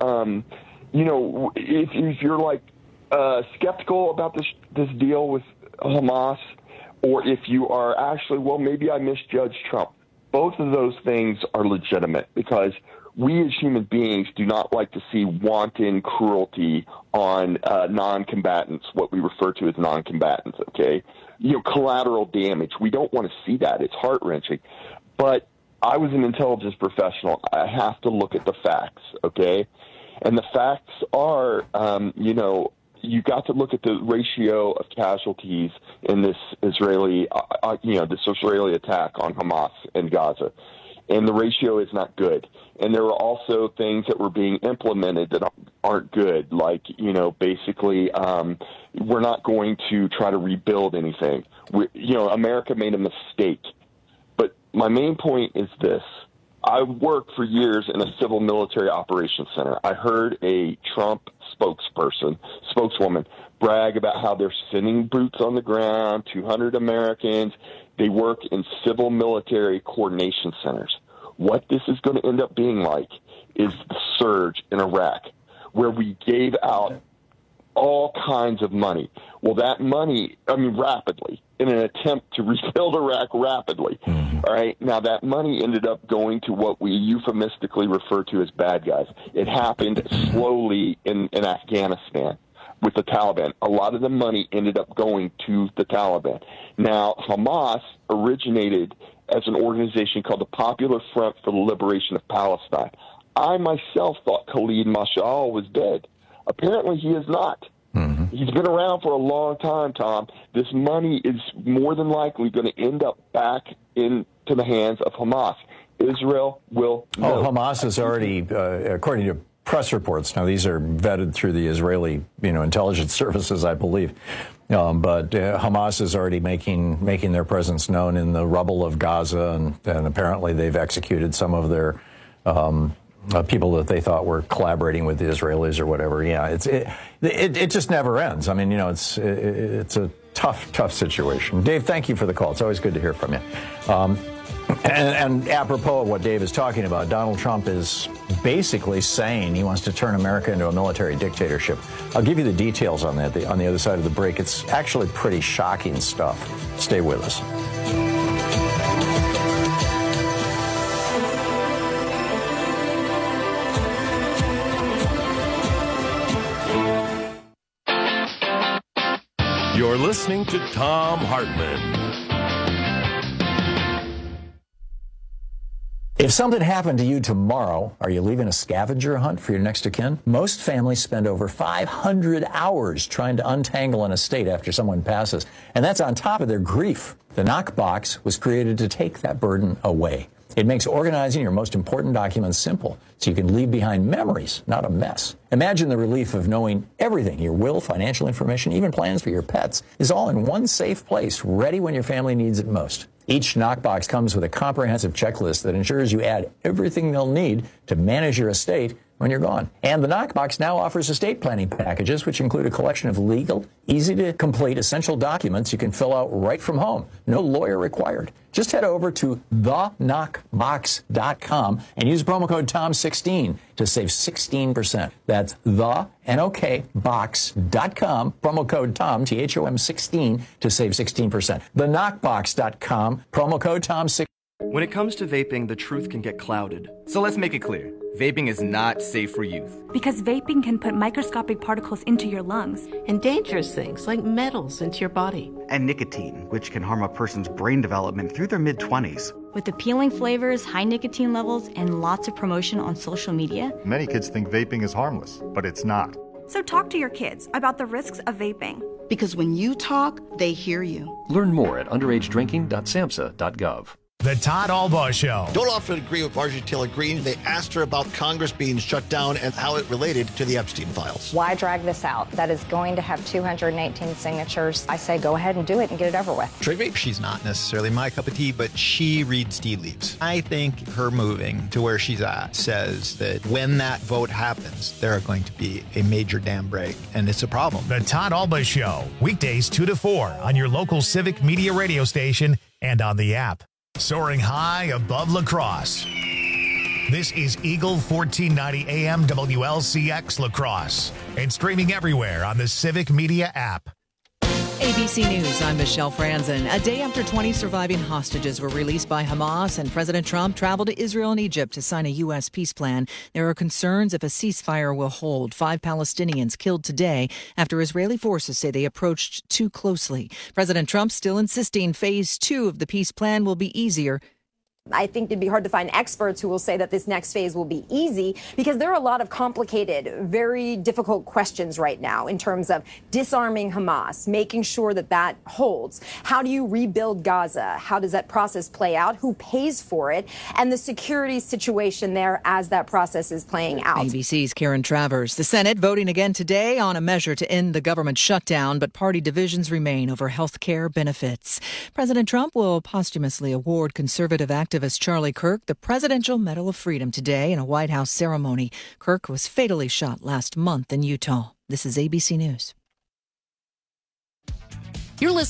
if you're like skeptical about this deal with Hamas, or if you are actually, well, maybe I misjudged Trump. Both of those things are legitimate because we as human beings do not like to see wanton cruelty on non-combatants, what we refer to as non-combatants, okay? Collateral damage. We don't want to see that. It's heart-wrenching. But I was an intelligence professional. I have to look at the facts, okay? And the facts are, you got to look at the ratio of casualties in this Israeli attack on Hamas in Gaza. And the ratio is not good. And there were also things that were being implemented that aren't good, like, basically we're not going to try to rebuild anything. America made a mistake. But my main point is this. I worked for years in a civil military operations center. I heard a Trump spokeswoman brag about how they're sending boots on the ground, 200 Americans. They work in civil military coordination centers. What this is going to end up being like is the surge in Iraq, where we gave out all kinds of money. Well, that money, rapidly, in an attempt to rebuild Iraq rapidly. All right. Now, that money ended up going to what we euphemistically refer to as bad guys. It happened slowly in Afghanistan with the Taliban. A lot of the money ended up going to the Taliban. Now, Hamas originated as an organization called the Popular Front for the Liberation of Palestine. I myself thought Khalid Mashal was dead. Apparently, he is not. He's been around for a long time, Tom. This money is more than likely going to end up back into the hands of Hamas. Israel will know. Hamas is already, according to press reports, now these are vetted through the Israeli, intelligence services, I believe, but Hamas is already making their presence known in the rubble of Gaza, and apparently they've executed some of their people that they thought were collaborating with the Israelis or whatever. Yeah, it just never ends. It's a tough situation. Dave, thank you for the call. It's always good to hear from you. And apropos of what Dave is talking about, Donald Trump is basically saying he wants to turn America into a military dictatorship. I'll give you the details on that on the other side of the break. It's actually pretty shocking stuff. Stay with us. You're listening to Thom Hartmann. If something happened to you tomorrow, are you leaving a scavenger hunt for your next of kin? Most families spend over 500 hours trying to untangle an estate after someone passes, and that's on top of their grief. The Knockbox was created to take that burden away. It makes organizing your most important documents simple, so you can leave behind memories, not a mess. Imagine the relief of knowing everything, your will, financial information, even plans for your pets, is all in one safe place, ready when your family needs it most. Each Knockbox comes with a comprehensive checklist that ensures you add everything they'll need to manage your estate when you're gone. And the Knockbox now offers estate planning packages, which include a collection of legal, easy-to-complete essential documents you can fill out right from home. No lawyer required. Just head over to theknockbox.com and use promo code TOM16 to save 16%. That's theknockbox.com, promo code TOM, THOM16, to save 16%. Theknockbox.com, promo code TOM16. When it comes to vaping, the truth can get clouded. So let's make it clear. Vaping is not safe for youth. Because vaping can put microscopic particles into your lungs. And dangerous things like metals into your body. And nicotine, which can harm a person's brain development through their mid-20s. With appealing flavors, high nicotine levels, and lots of promotion on social media, many kids think vaping is harmless, but it's not. So talk to your kids about the risks of vaping. Because when you talk, they hear you. Learn more at underagedrinking.samhsa.gov. The Todd Albaugh Show. Don't often agree with Marjorie Taylor Greene. They asked her about Congress being shut down and how it related to the Epstein files. Why drag this out? That is going to have 218 signatures. I say go ahead and do it and get it over with. Trigby? She's not necessarily my cup of tea, but she reads tea leaves. I think her moving to where she's at says that when that vote happens, there are going to be a major dam break, and it's a problem. The Todd Albaugh Show, weekdays 2 to 4 on your local Civic Media radio station and on the app. Soaring high above La Crosse. This is Eagle 1490 AM WLCX La Crosse and streaming everywhere on the Civic Media app. ABC News, I'm Michelle Franzen. A day after 20 surviving hostages were released by Hamas and President Trump traveled to Israel and Egypt to sign a U.S. peace plan, there are concerns if a ceasefire will hold. 5 Palestinians killed today after Israeli forces say they approached too closely. President Trump still insisting phase 2 of the peace plan will be easier. I think it'd be hard to find experts who will say that this next phase will be easy because there are a lot of complicated, very difficult questions right now in terms of disarming Hamas, making sure that that holds. How do you rebuild Gaza? How does that process play out? Who pays for it? And the security situation there as that process is playing out. ABC's Karen Travers. The Senate voting again today on a measure to end the government shutdown, but party divisions remain over health care benefits. President Trump will posthumously award conservative activist Charlie Kirk the Presidential Medal of Freedom today in a White House ceremony. Kirk was fatally shot last month in Utah. This is ABC News. You're listening